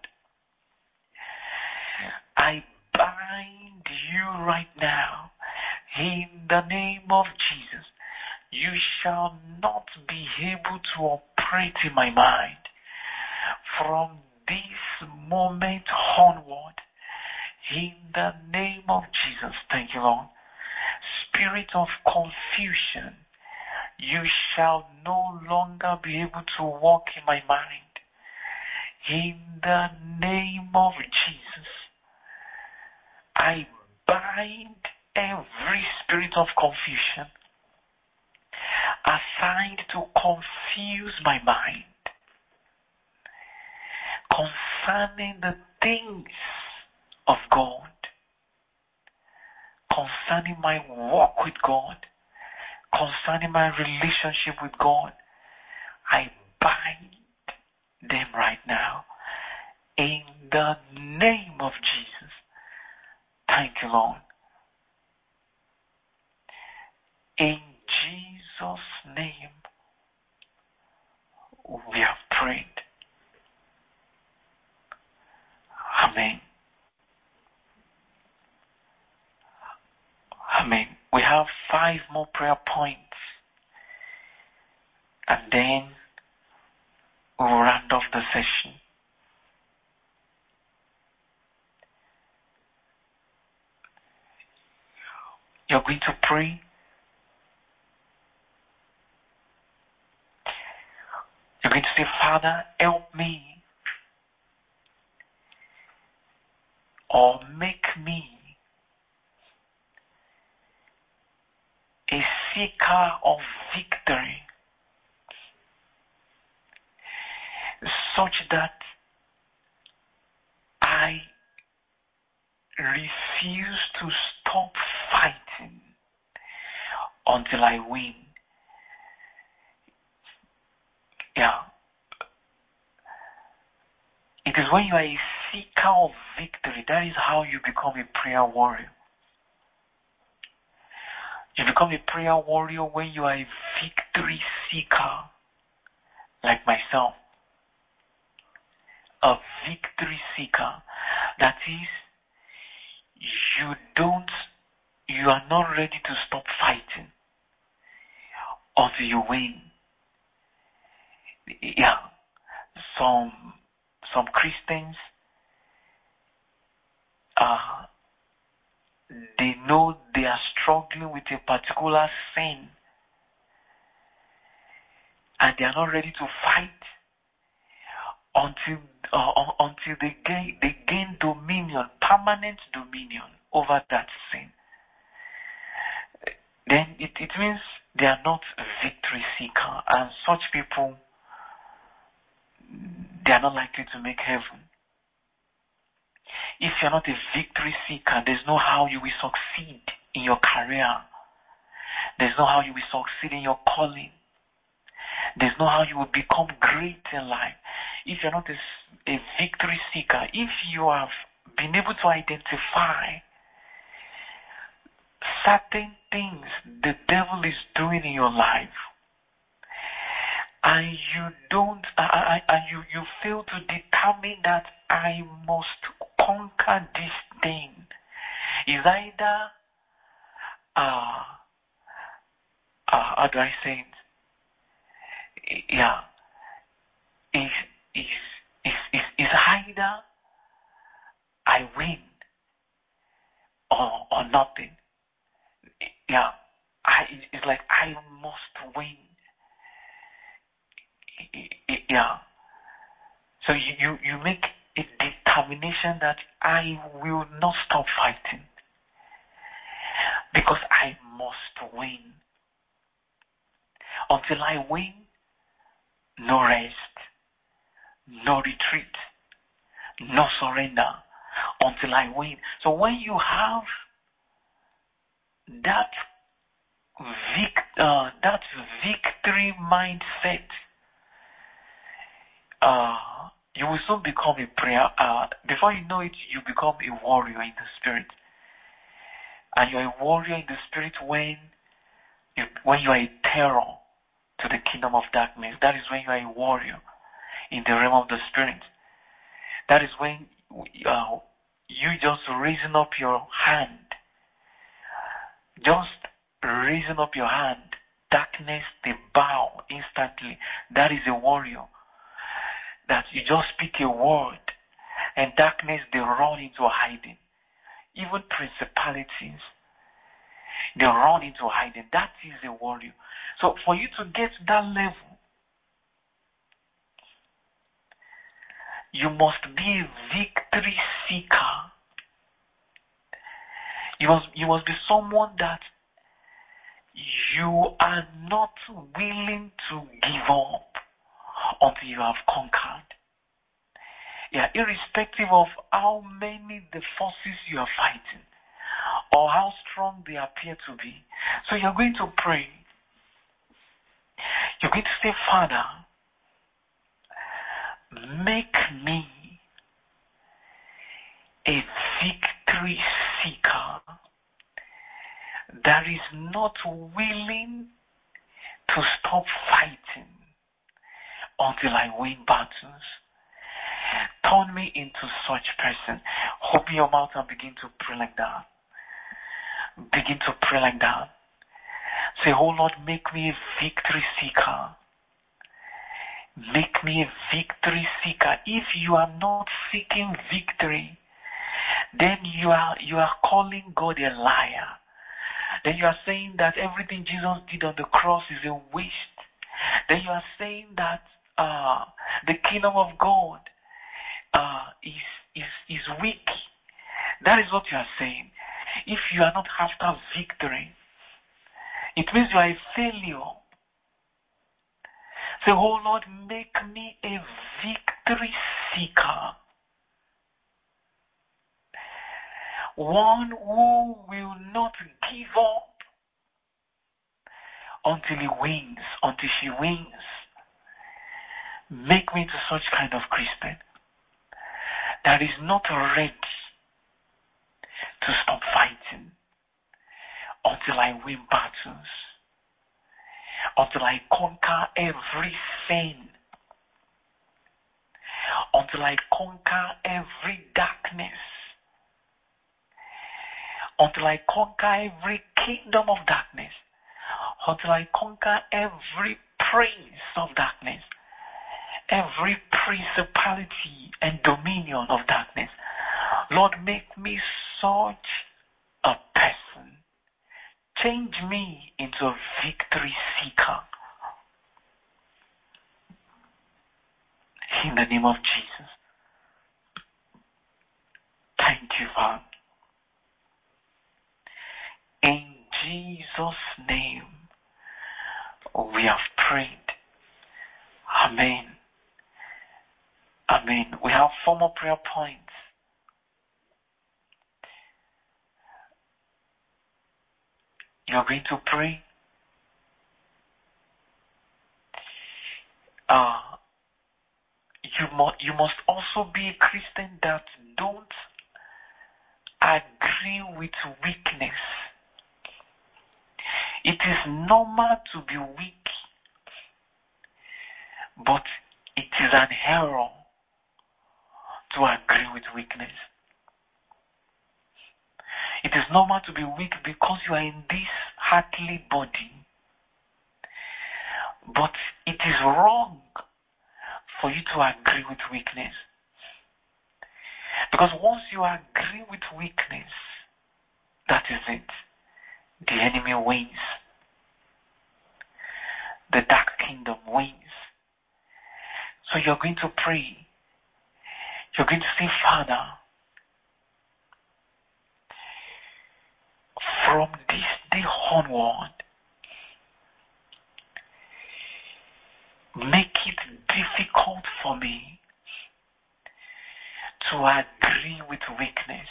I bind you right now in the name of Jesus. You shall not be able to operate in my mind from this moment onward. In the name of Jesus. Thank you, Lord. Spirit of confusion, you shall no longer be able to walk in my mind. In the name of Jesus, I bind every spirit of confusion assigned to confuse my mind concerning the things of God, concerning my walk with God, concerning my relationship with God. I bind them right now in the name of Jesus. Thank you, Lord. In Jesus' name, we have prayed. Amen. Amen. We have five more prayer points, and then we'll round off the session. You're going to pray. You're going to say, Father, help me, or make me a seeker of victory, such that I refuse to stop fighting until I win. Yeah. It is when you are a seeker of victory, that is how you become a prayer warrior. You become a prayer warrior when you are a victory seeker, like myself. A victory seeker. That is, you don't, you are not ready to stop fighting until you win. yeah, some some Christians, uh, they know they are struggling with a particular sin, and they are not ready to fight until uh, until they gain they gain dominion, permanent dominion over that sin. Then it, it means they are not a victory seeker, and such people, they are not likely to make heaven. If you're not a victory seeker, there's no how you will succeed in your career. There's no how you will succeed in your calling. There's no how you will become great in life. If you're not a, a victory seeker, if you have been able to identify certain things the devil is doing in your life, and you don't, uh, and you, you fail to determine that I must conquer this thing, is either, uh, uh, how do I say it? Yeah, is is is is is either I win or or nothing. Yeah, I it's like I must win. Yeah. So you, you, you make a determination that I will not stop fighting because I must win. Until I win, no rest, no retreat, no surrender. Until I win. So when you have that vic, uh, that victory mindset, uh, you will soon become a prayer. Uh, before you know it, you become a warrior in the spirit. And you're a warrior in the spirit when you, when you are a terror to the kingdom of darkness. That is when you are a warrior in the realm of the spirit. That is when uh, you just raising up your hand. Just raising up your hand. Darkness, they bow instantly. That is a warrior. That you just speak a word, and darkness, they run into hiding. Even principalities, they run into hiding. That is a warrior. So for you to get to that level, you must be a victory seeker. You must, you must be someone that you are not willing to give up until you have conquered. Yeah, irrespective of how many the forces you are fighting or how strong they appear to be. So you're going to pray. You're going to say, Father, make me a victory seeker that is not willing to stop fighting until I win battles. Turn me into such person. Open your mouth and begin to pray like that. Begin to pray like that. Say, oh Lord, make me a victory seeker. Make me a victory seeker. If you are not seeking victory, then you are you are calling God a liar. Then you are saying that everything Jesus did on the cross is a waste. Then you are saying that uh, the kingdom of God uh, is is is weak. That is what you are saying. If you are not after victory, it means you are a failure. Say, oh Lord, make me a victory seeker. One who will not give up until he wins, until she wins. Make me into such kind of Christian that is not ready to stop fighting until I win battles, until I conquer every sin, until I conquer every darkness, until I conquer every kingdom of darkness, until I conquer every prince of darkness. every principality and dominion of darkness. Lord, make me such a person. Change me into a victory seeker. In the name of Jesus. Thank you, Father. In Jesus' name, we have prayed. Amen. Amen. We have four more prayer points. You're going to pray. Uh, you, mu- you must also be a Christian that don't agree with weakness. It is normal to be weak, but it is an error to agree with weakness. It is normal to be weak because you are in this earthly body, but it is wrong for you to agree with weakness. Because once you agree with weakness, that is it. The enemy wins. The dark kingdom wins. So you're going to pray. You're going to say, Father, from this day onward, make it difficult for me to agree with weakness.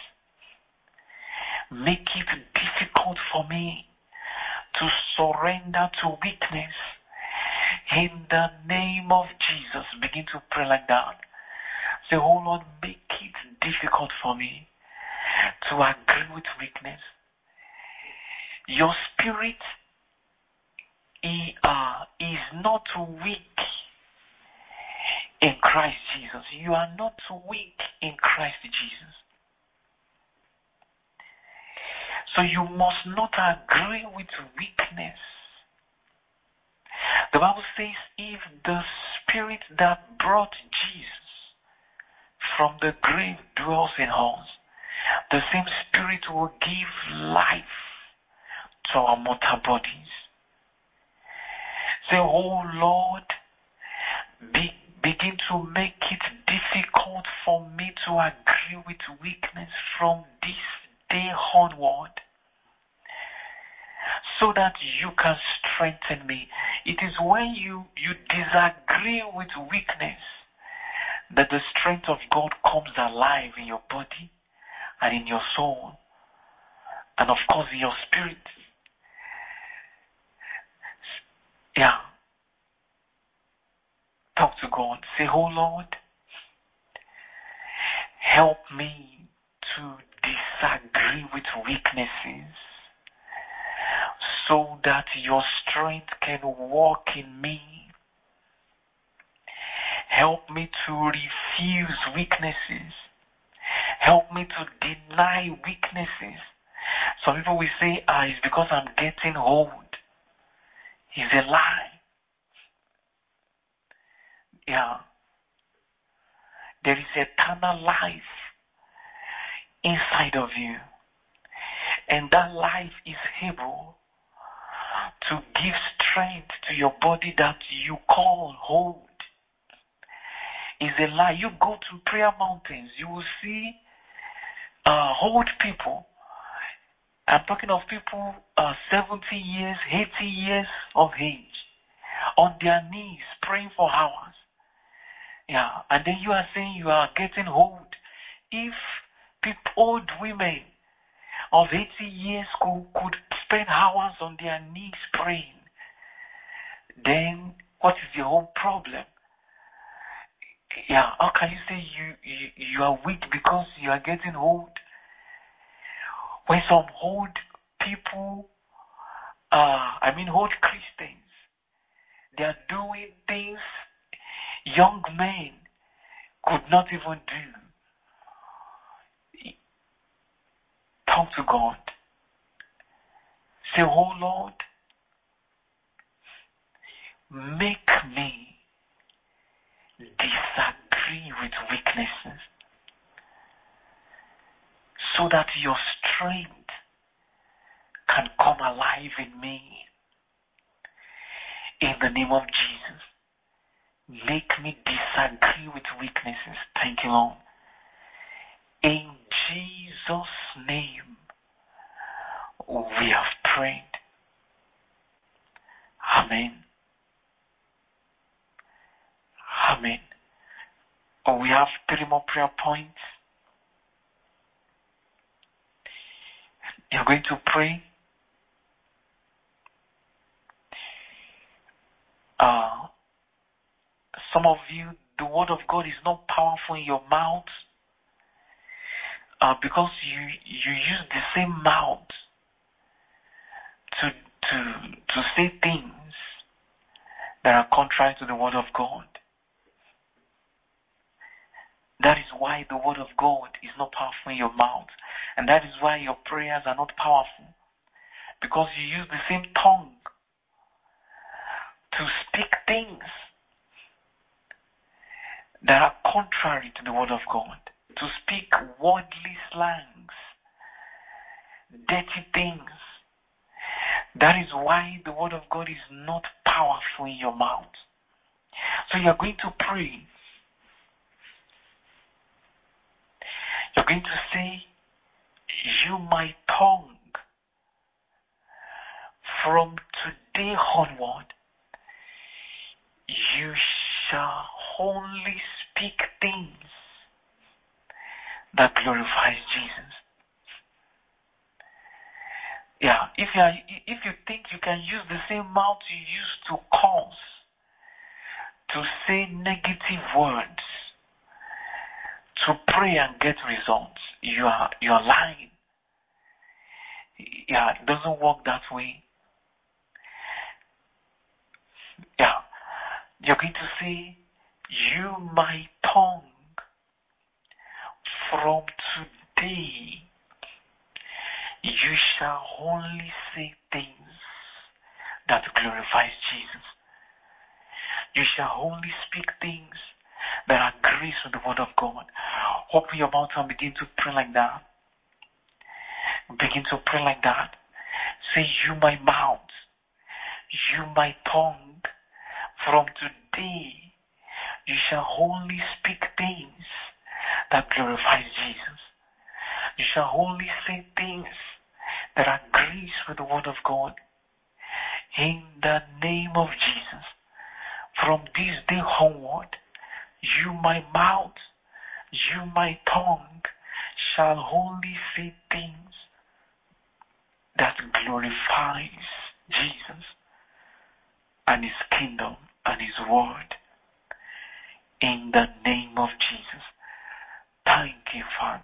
Make it difficult for me to surrender to weakness. In the name of Jesus, begin to pray like that. Say, oh Lord, make it difficult for me to agree with weakness. Your spirit he, uh, is not weak in Christ Jesus. You are not weak in Christ Jesus. So you must not agree with weakness. The Bible says, if the spirit that brought Jesus from the grave dwells in us, the same spirit will give life to our mortal bodies. Say, oh Lord, be, begin to make it difficult for me to agree with weakness from this day onward, so that you can strengthen me. It is when you, you disagree with weakness that the strength of God comes alive in your body and in your soul, and of course in your spirit. Yeah. Talk to God. Say, oh Lord, help me to disagree with weaknesses so that your strength can work in me. Help me to refuse weaknesses. Help me to deny weaknesses. Some people will say, ah, it's because I'm getting old. It's a lie. Yeah. There is eternal life inside of you. And that life is able to give strength to your body that you call old. Is a lie. You go to prayer mountains, you will see uh, old people. I'm talking of people uh, seventy years, eighty years of age, on their knees praying for hours. Yeah, and then you are saying you are getting old. If people, old women of eighty years could, could spend hours on their knees praying, then what is your own problem? Yeah, how can you say you, you, you are weak because you are getting old? When some old people, uh, I mean old Christians, they are doing things young men could not even do. Talk to God. Say, oh Lord, make me disagree with weaknesses so that your strength can come alive in me. In the name of Jesus, make me disagree with weaknesses. Thank you, Lord. In Jesus' name, we have prayed. Amen. Amen. Oh, we have three more prayer points. You're going to pray. Uh, some of you, the word of God is not powerful in your mouth uh, because you you use the same mouth to to to say things that are contrary to the word of God. That is why the word of God is not powerful in your mouth, and that is why your prayers are not powerful, because you use the same tongue to speak things that are contrary to the word of God, to speak worldly slangs, dirty things. That is why the word of God is not powerful in your mouth. So you're going to pray. You're going to say, you my tongue, from today onward, you shall only speak things that glorifies Jesus. Yeah, if you are, if you think you can use the same mouth you used to curse, to say negative words, to pray and get results, you are you are lying. Yeah, it doesn't work that way. Yeah, you're going to say, you my tongue, from today, you shall only say things that glorifies Jesus. You shall only speak things that agrees with the word of God. Open your mouth and begin to pray like that. Begin to pray like that. Say, you my mouth, you my tongue, from today, you shall only speak things that glorifies Jesus. You shall only say things that agrees with the word of God. In the name of Jesus, from this day onward, you my mouth, you my tongue, shall only say things that glorifies Jesus and His kingdom and His word. In the name of Jesus. Thank you, Father.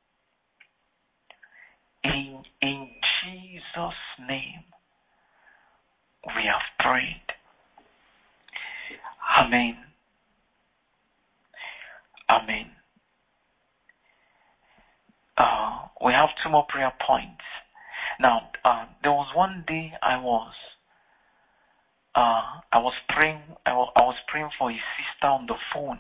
In, in Jesus' name, we have prayed. Amen. Amen. Uh, we have two more prayer points. Now, uh, there was one day I was, uh, I was praying. I was, I was praying for a sister on the phone.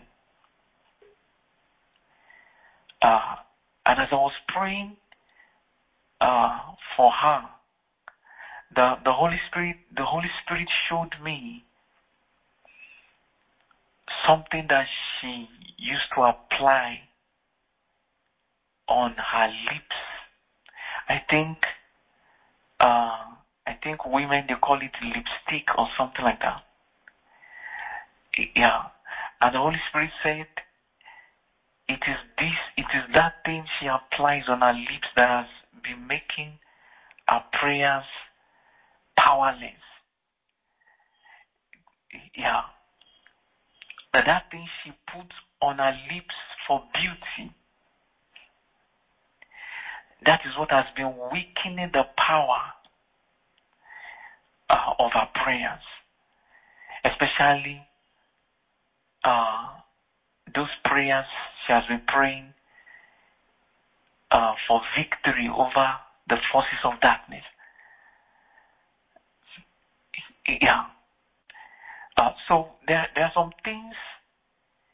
Uh, and as I was praying uh, for her, the the Holy Spirit, the Holy Spirit showed me something that she used to apply on her lips. I think, uh, I think women, they call it lipstick or something like that. Yeah. And the Holy Spirit said, it is this, it is that thing she applies on her lips that has been making her prayers powerless. Yeah. That that thing she puts on her lips for beauty, that is what has been weakening the power uh, of her prayers. Especially uh, those prayers she has been praying uh, for victory over the forces of darkness. Yeah. Uh, so there, there are some things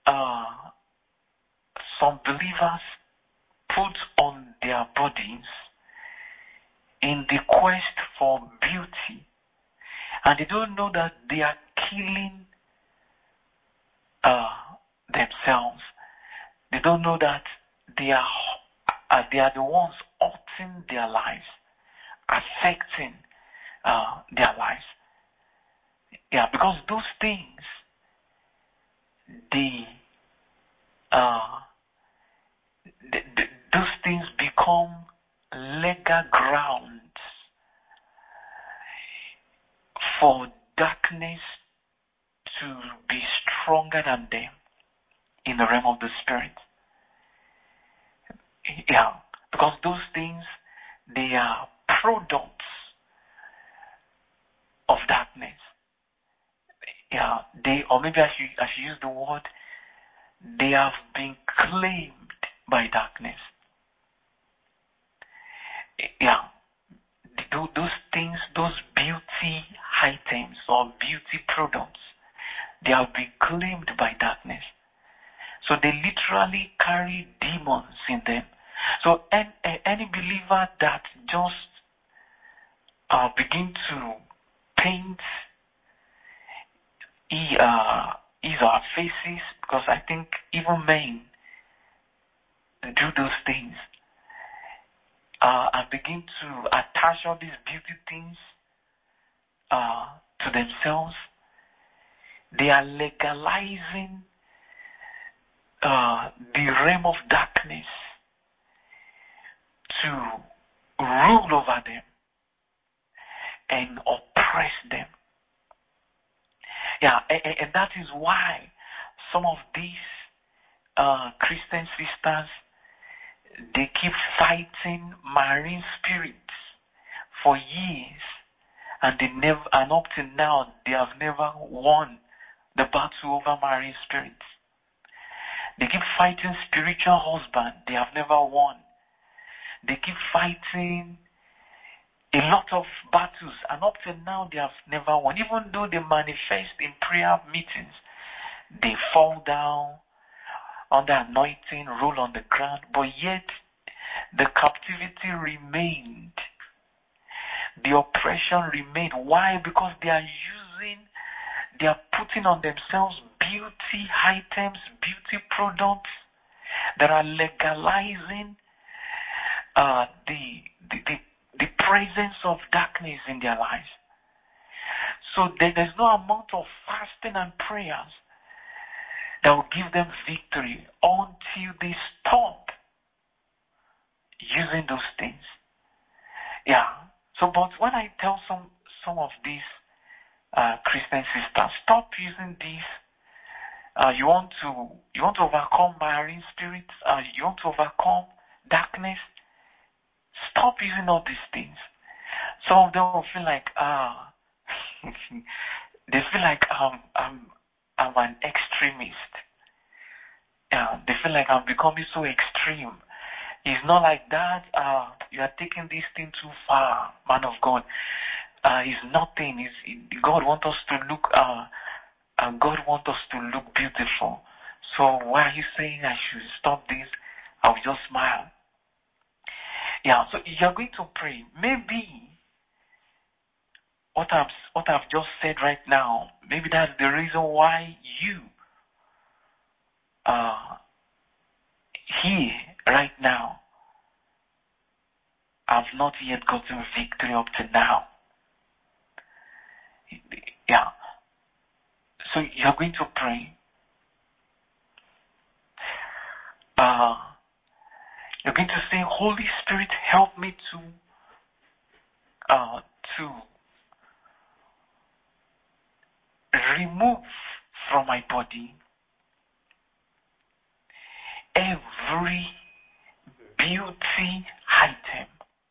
uh, some believers put on their bodies in the quest for beauty, and they don't know that they are killing uh, themselves. They don't know that they are uh, they are the ones hurting their lives, affecting uh, their lives. Yeah, because those things, they, uh, the, the, those things become legal grounds for darkness to be stronger than them in the realm of the spirit. Yeah, because those things, they are products of darkness. Yeah, they, or maybe I should, I should use the word, they have been claimed by darkness. Yeah, those things, those beauty items or beauty products, they have been claimed by darkness. So they literally carry demons in them. So any, any believer that just uh, begin to paint his, uh, his our faces, because I think even men do those things, uh, and begin to attach all these beauty things uh, to themselves, they are legalizing uh, the realm of darkness to rule over them and oppress them. Yeah, and, and that is why some of these uh, Christian sisters, they keep fighting marine spirits for years, and they never, and up to now, they have never won the battle over marine spirits. They keep fighting spiritual husband, they have never won. They keep fighting a lot of battles, and up to now they have never won. Even though they manifest in prayer meetings, they fall down under anointing, roll on the ground, but yet the captivity remained. The oppression remained. Why? Because they are using, they are putting on themselves beauty items, beauty products that are legalizing uh, the, the, the, the presence of darkness in their lives. So there, there's no amount of fasting and prayers that will give them victory until they stop using those things. Yeah. So, but when I tell some some of these uh, Christian sisters, stop using these. Uh, you want to you want to overcome marine spirits. Uh, you want to overcome darkness. Stop using all these things. Some of them will feel like ah, uh, they feel like um, I'm I'm an extremist. Yeah, they feel like I'm becoming so extreme. It's not like that. Uh, you are taking this thing too far, man of God. Uh, it's nothing. It's, it, God wants us to look. Uh, uh, God wants us to look beautiful. So why are you saying I should stop this? I'll just smile. Yeah. So you're going to pray. Maybe what I've what I've just said right now. Maybe that's the reason why you uh here right now have not yet gotten victory up to now. Yeah. So you're going to pray. Uh, you're going to say, Holy Spirit, help me to uh, to remove from my body every beauty item.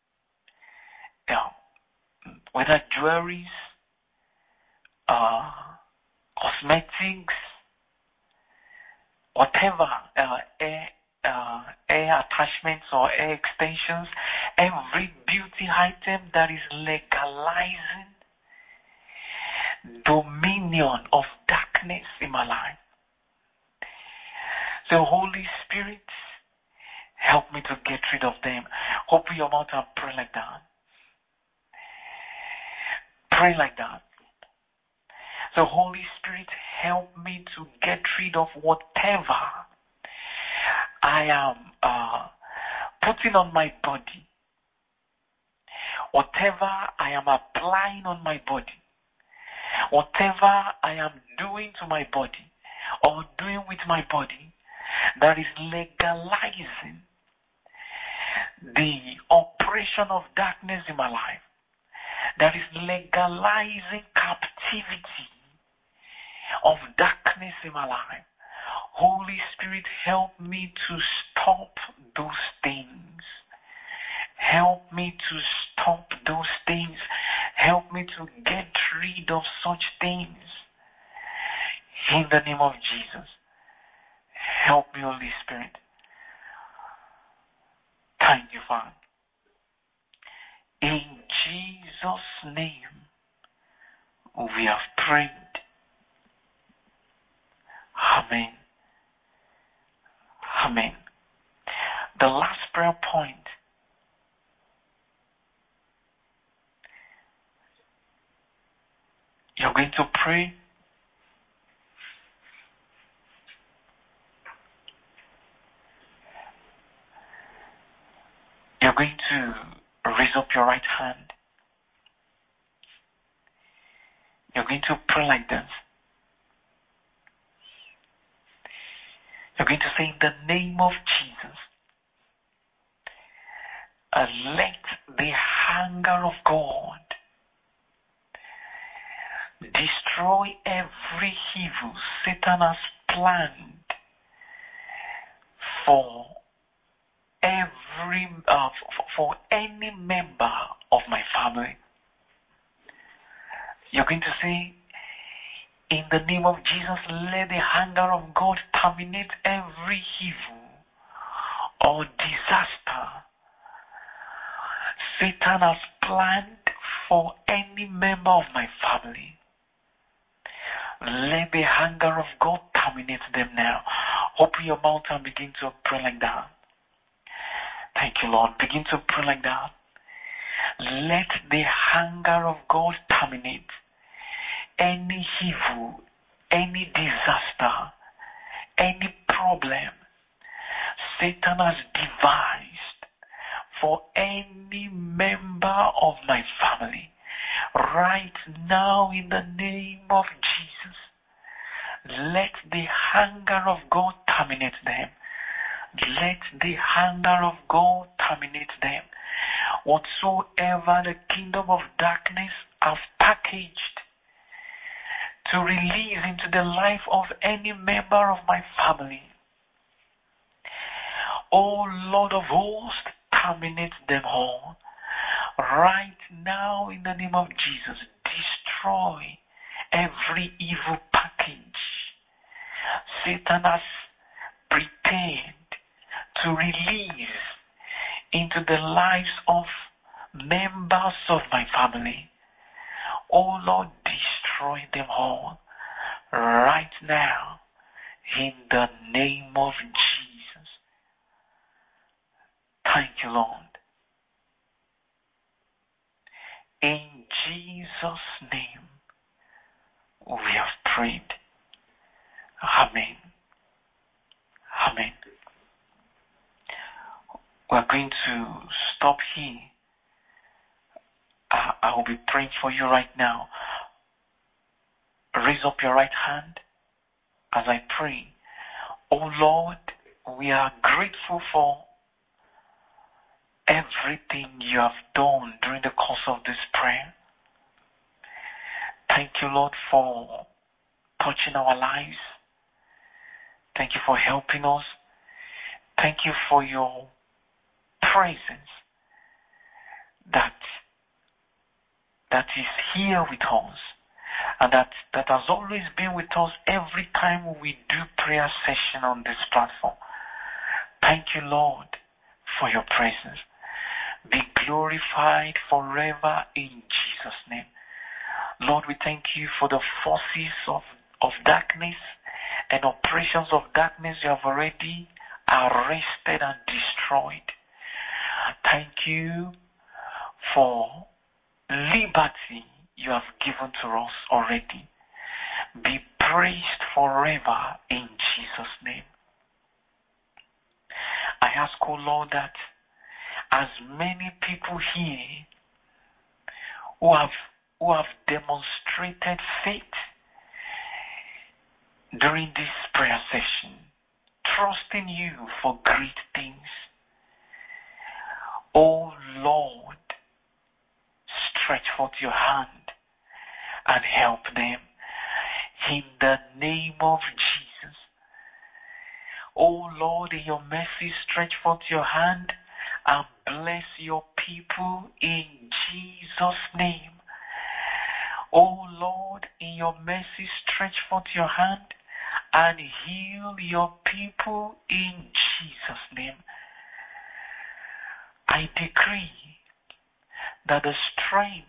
Yeah. Whether jewelries, uh, cosmetics, whatever, uh, air, uh, air attachments or air extensions, every beauty item that is legalizing dominion of darkness in my life. So Holy Spirit, help me to get rid of them. Open your mouth and pray like that. Pray like that. So Holy Spirit, help me to get rid of whatever I am uh, putting on my body. Whatever I am applying on my body. Whatever I am doing to my body or doing with my body that is legalizing the operation of darkness in my life, that is legalizing captivity of darkness in my life. Holy Spirit, help me to stop those things. Help me to stop those things. Help me to get rid of such things. In the name of Jesus. Help me, Holy Spirit. Thank you, Father. In Jesus' name, we have prayed. Amen. Amen. The last prayer point. You're going to pray. You're going to raise up your right hand. You're going to pray like this. You're going to say, in the name of Jesus, uh, let the hunger of God destroy every evil Satan has planned for every uh, for, for any member of my family. You're going to say, in the name of Jesus, let the hunger of God terminate every evil or disaster Satan has planned for any member of my family. Let the hunger of God terminate them now. Open your mouth and begin to pray like that. Thank you, Lord. Begin to pray like that. Let the hunger of God terminate any evil, any disaster, any problem Satan has devised for any member of my family. Right now, in the name of Jesus, let the hunger of God terminate them. Let the hunger of God terminate them. Whatsoever the kingdom of darkness have packaged to release into the life of any member of my family, O Lord of hosts, terminate them all. Right now, in the name of Jesus, destroy every evil package Satan has prepared to release into the lives of members of my family. Oh Lord, destroy them all right now in the name of Jesus. Thank you, Lord. In Jesus' name, we have prayed. Amen. Amen. We're going to stop here. I, I will be praying for you right now. Raise up your right hand as I pray. Oh Lord, we are grateful for everything you have done during the course of this prayer. Thank you, Lord, for touching our lives. Thank you for helping us. Thank you for your presence that that is here with us, and that, that has always been with us every time we do prayer session on this platform. Thank you, Lord, for your presence. Be glorified forever in Jesus' name. Lord, we thank you for the forces of, of darkness and operations of darkness you have already arrested and destroyed. Thank you for liberty you have given to us already. Be praised forever in Jesus' name. I ask, O Lord, that as many people here who have who have demonstrated faith during this prayer session, trusting you for great things, O Lord, stretch forth your hand and help them in the name of Jesus. O Lord, in your mercy, stretch forth your hand and bless your people in Jesus' name. O Lord, in your mercy, stretch forth your hand and heal your people in Jesus' name. I decree that the strength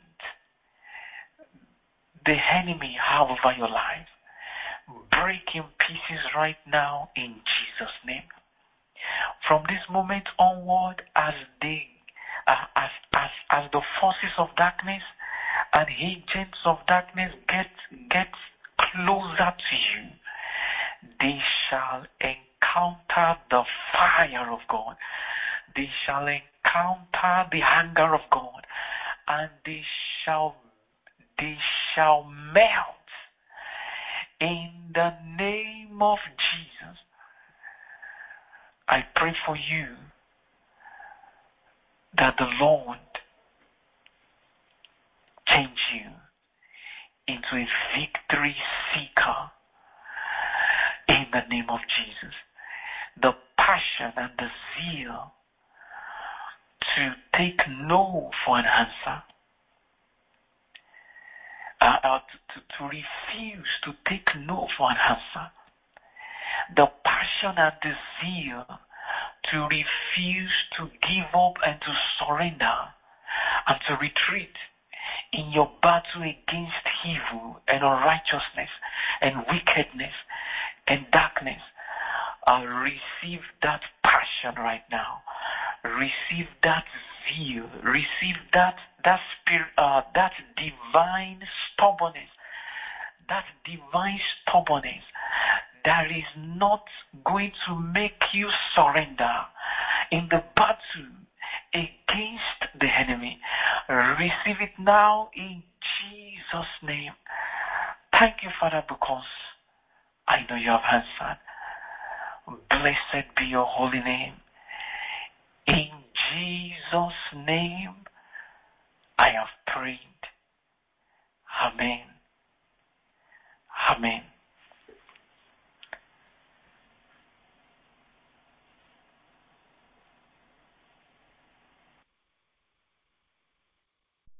the enemy have over your life break in pieces right now in Jesus' name. From this moment onward, as they, uh, as as as the forces of darkness and agents of darkness get get closer to you, they shall encounter the fire of God. They shall encounter the anger of God, and they shall they shall melt in the name of Jesus. I pray for you that the Lord change you into a victory seeker in the name of Jesus. The passion and the zeal to take no for an answer, uh, uh, to, to, to refuse to take no for an answer, the passion and the zeal to refuse to give up and to surrender and to retreat in your battle against evil and unrighteousness and wickedness and darkness. Uh, receive that passion right now. Receive that zeal. Receive that that spirit, uh, that divine stubbornness. That divine stubbornness that is not going to make you surrender in the battle against the enemy. Receive it now in Jesus' name. Thank you, Father, because I know you have answered. Blessed be your holy name. In Jesus' name, I have prayed. Amen.